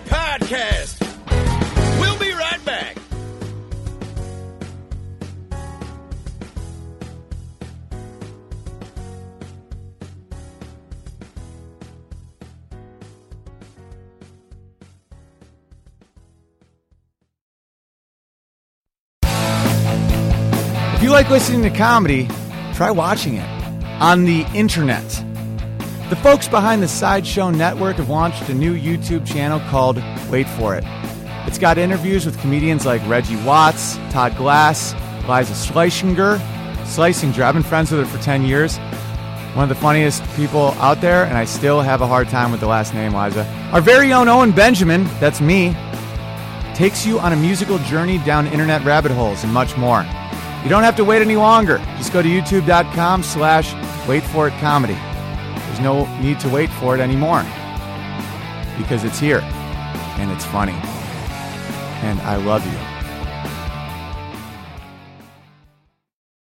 podcast. We'll be right back.
If you like listening to comedy, try watching it on the internet. The folks behind the Sideshow Network have launched a new YouTube channel called Wait For It. It's got interviews with comedians like Reggie Watts, Todd Glass, Liza Schlesinger. I've been friends with her for 10 years. One of the funniest people out there, and I still have a hard time with the last name, Liza. Our very own Owen Benjamin, that's me, takes you on a musical journey down internet rabbit holes and much more. You don't have to wait any longer. Just go to youtube.com/waitforitcomedy. There's no need to wait for it anymore because it's here and it's funny. And I love you.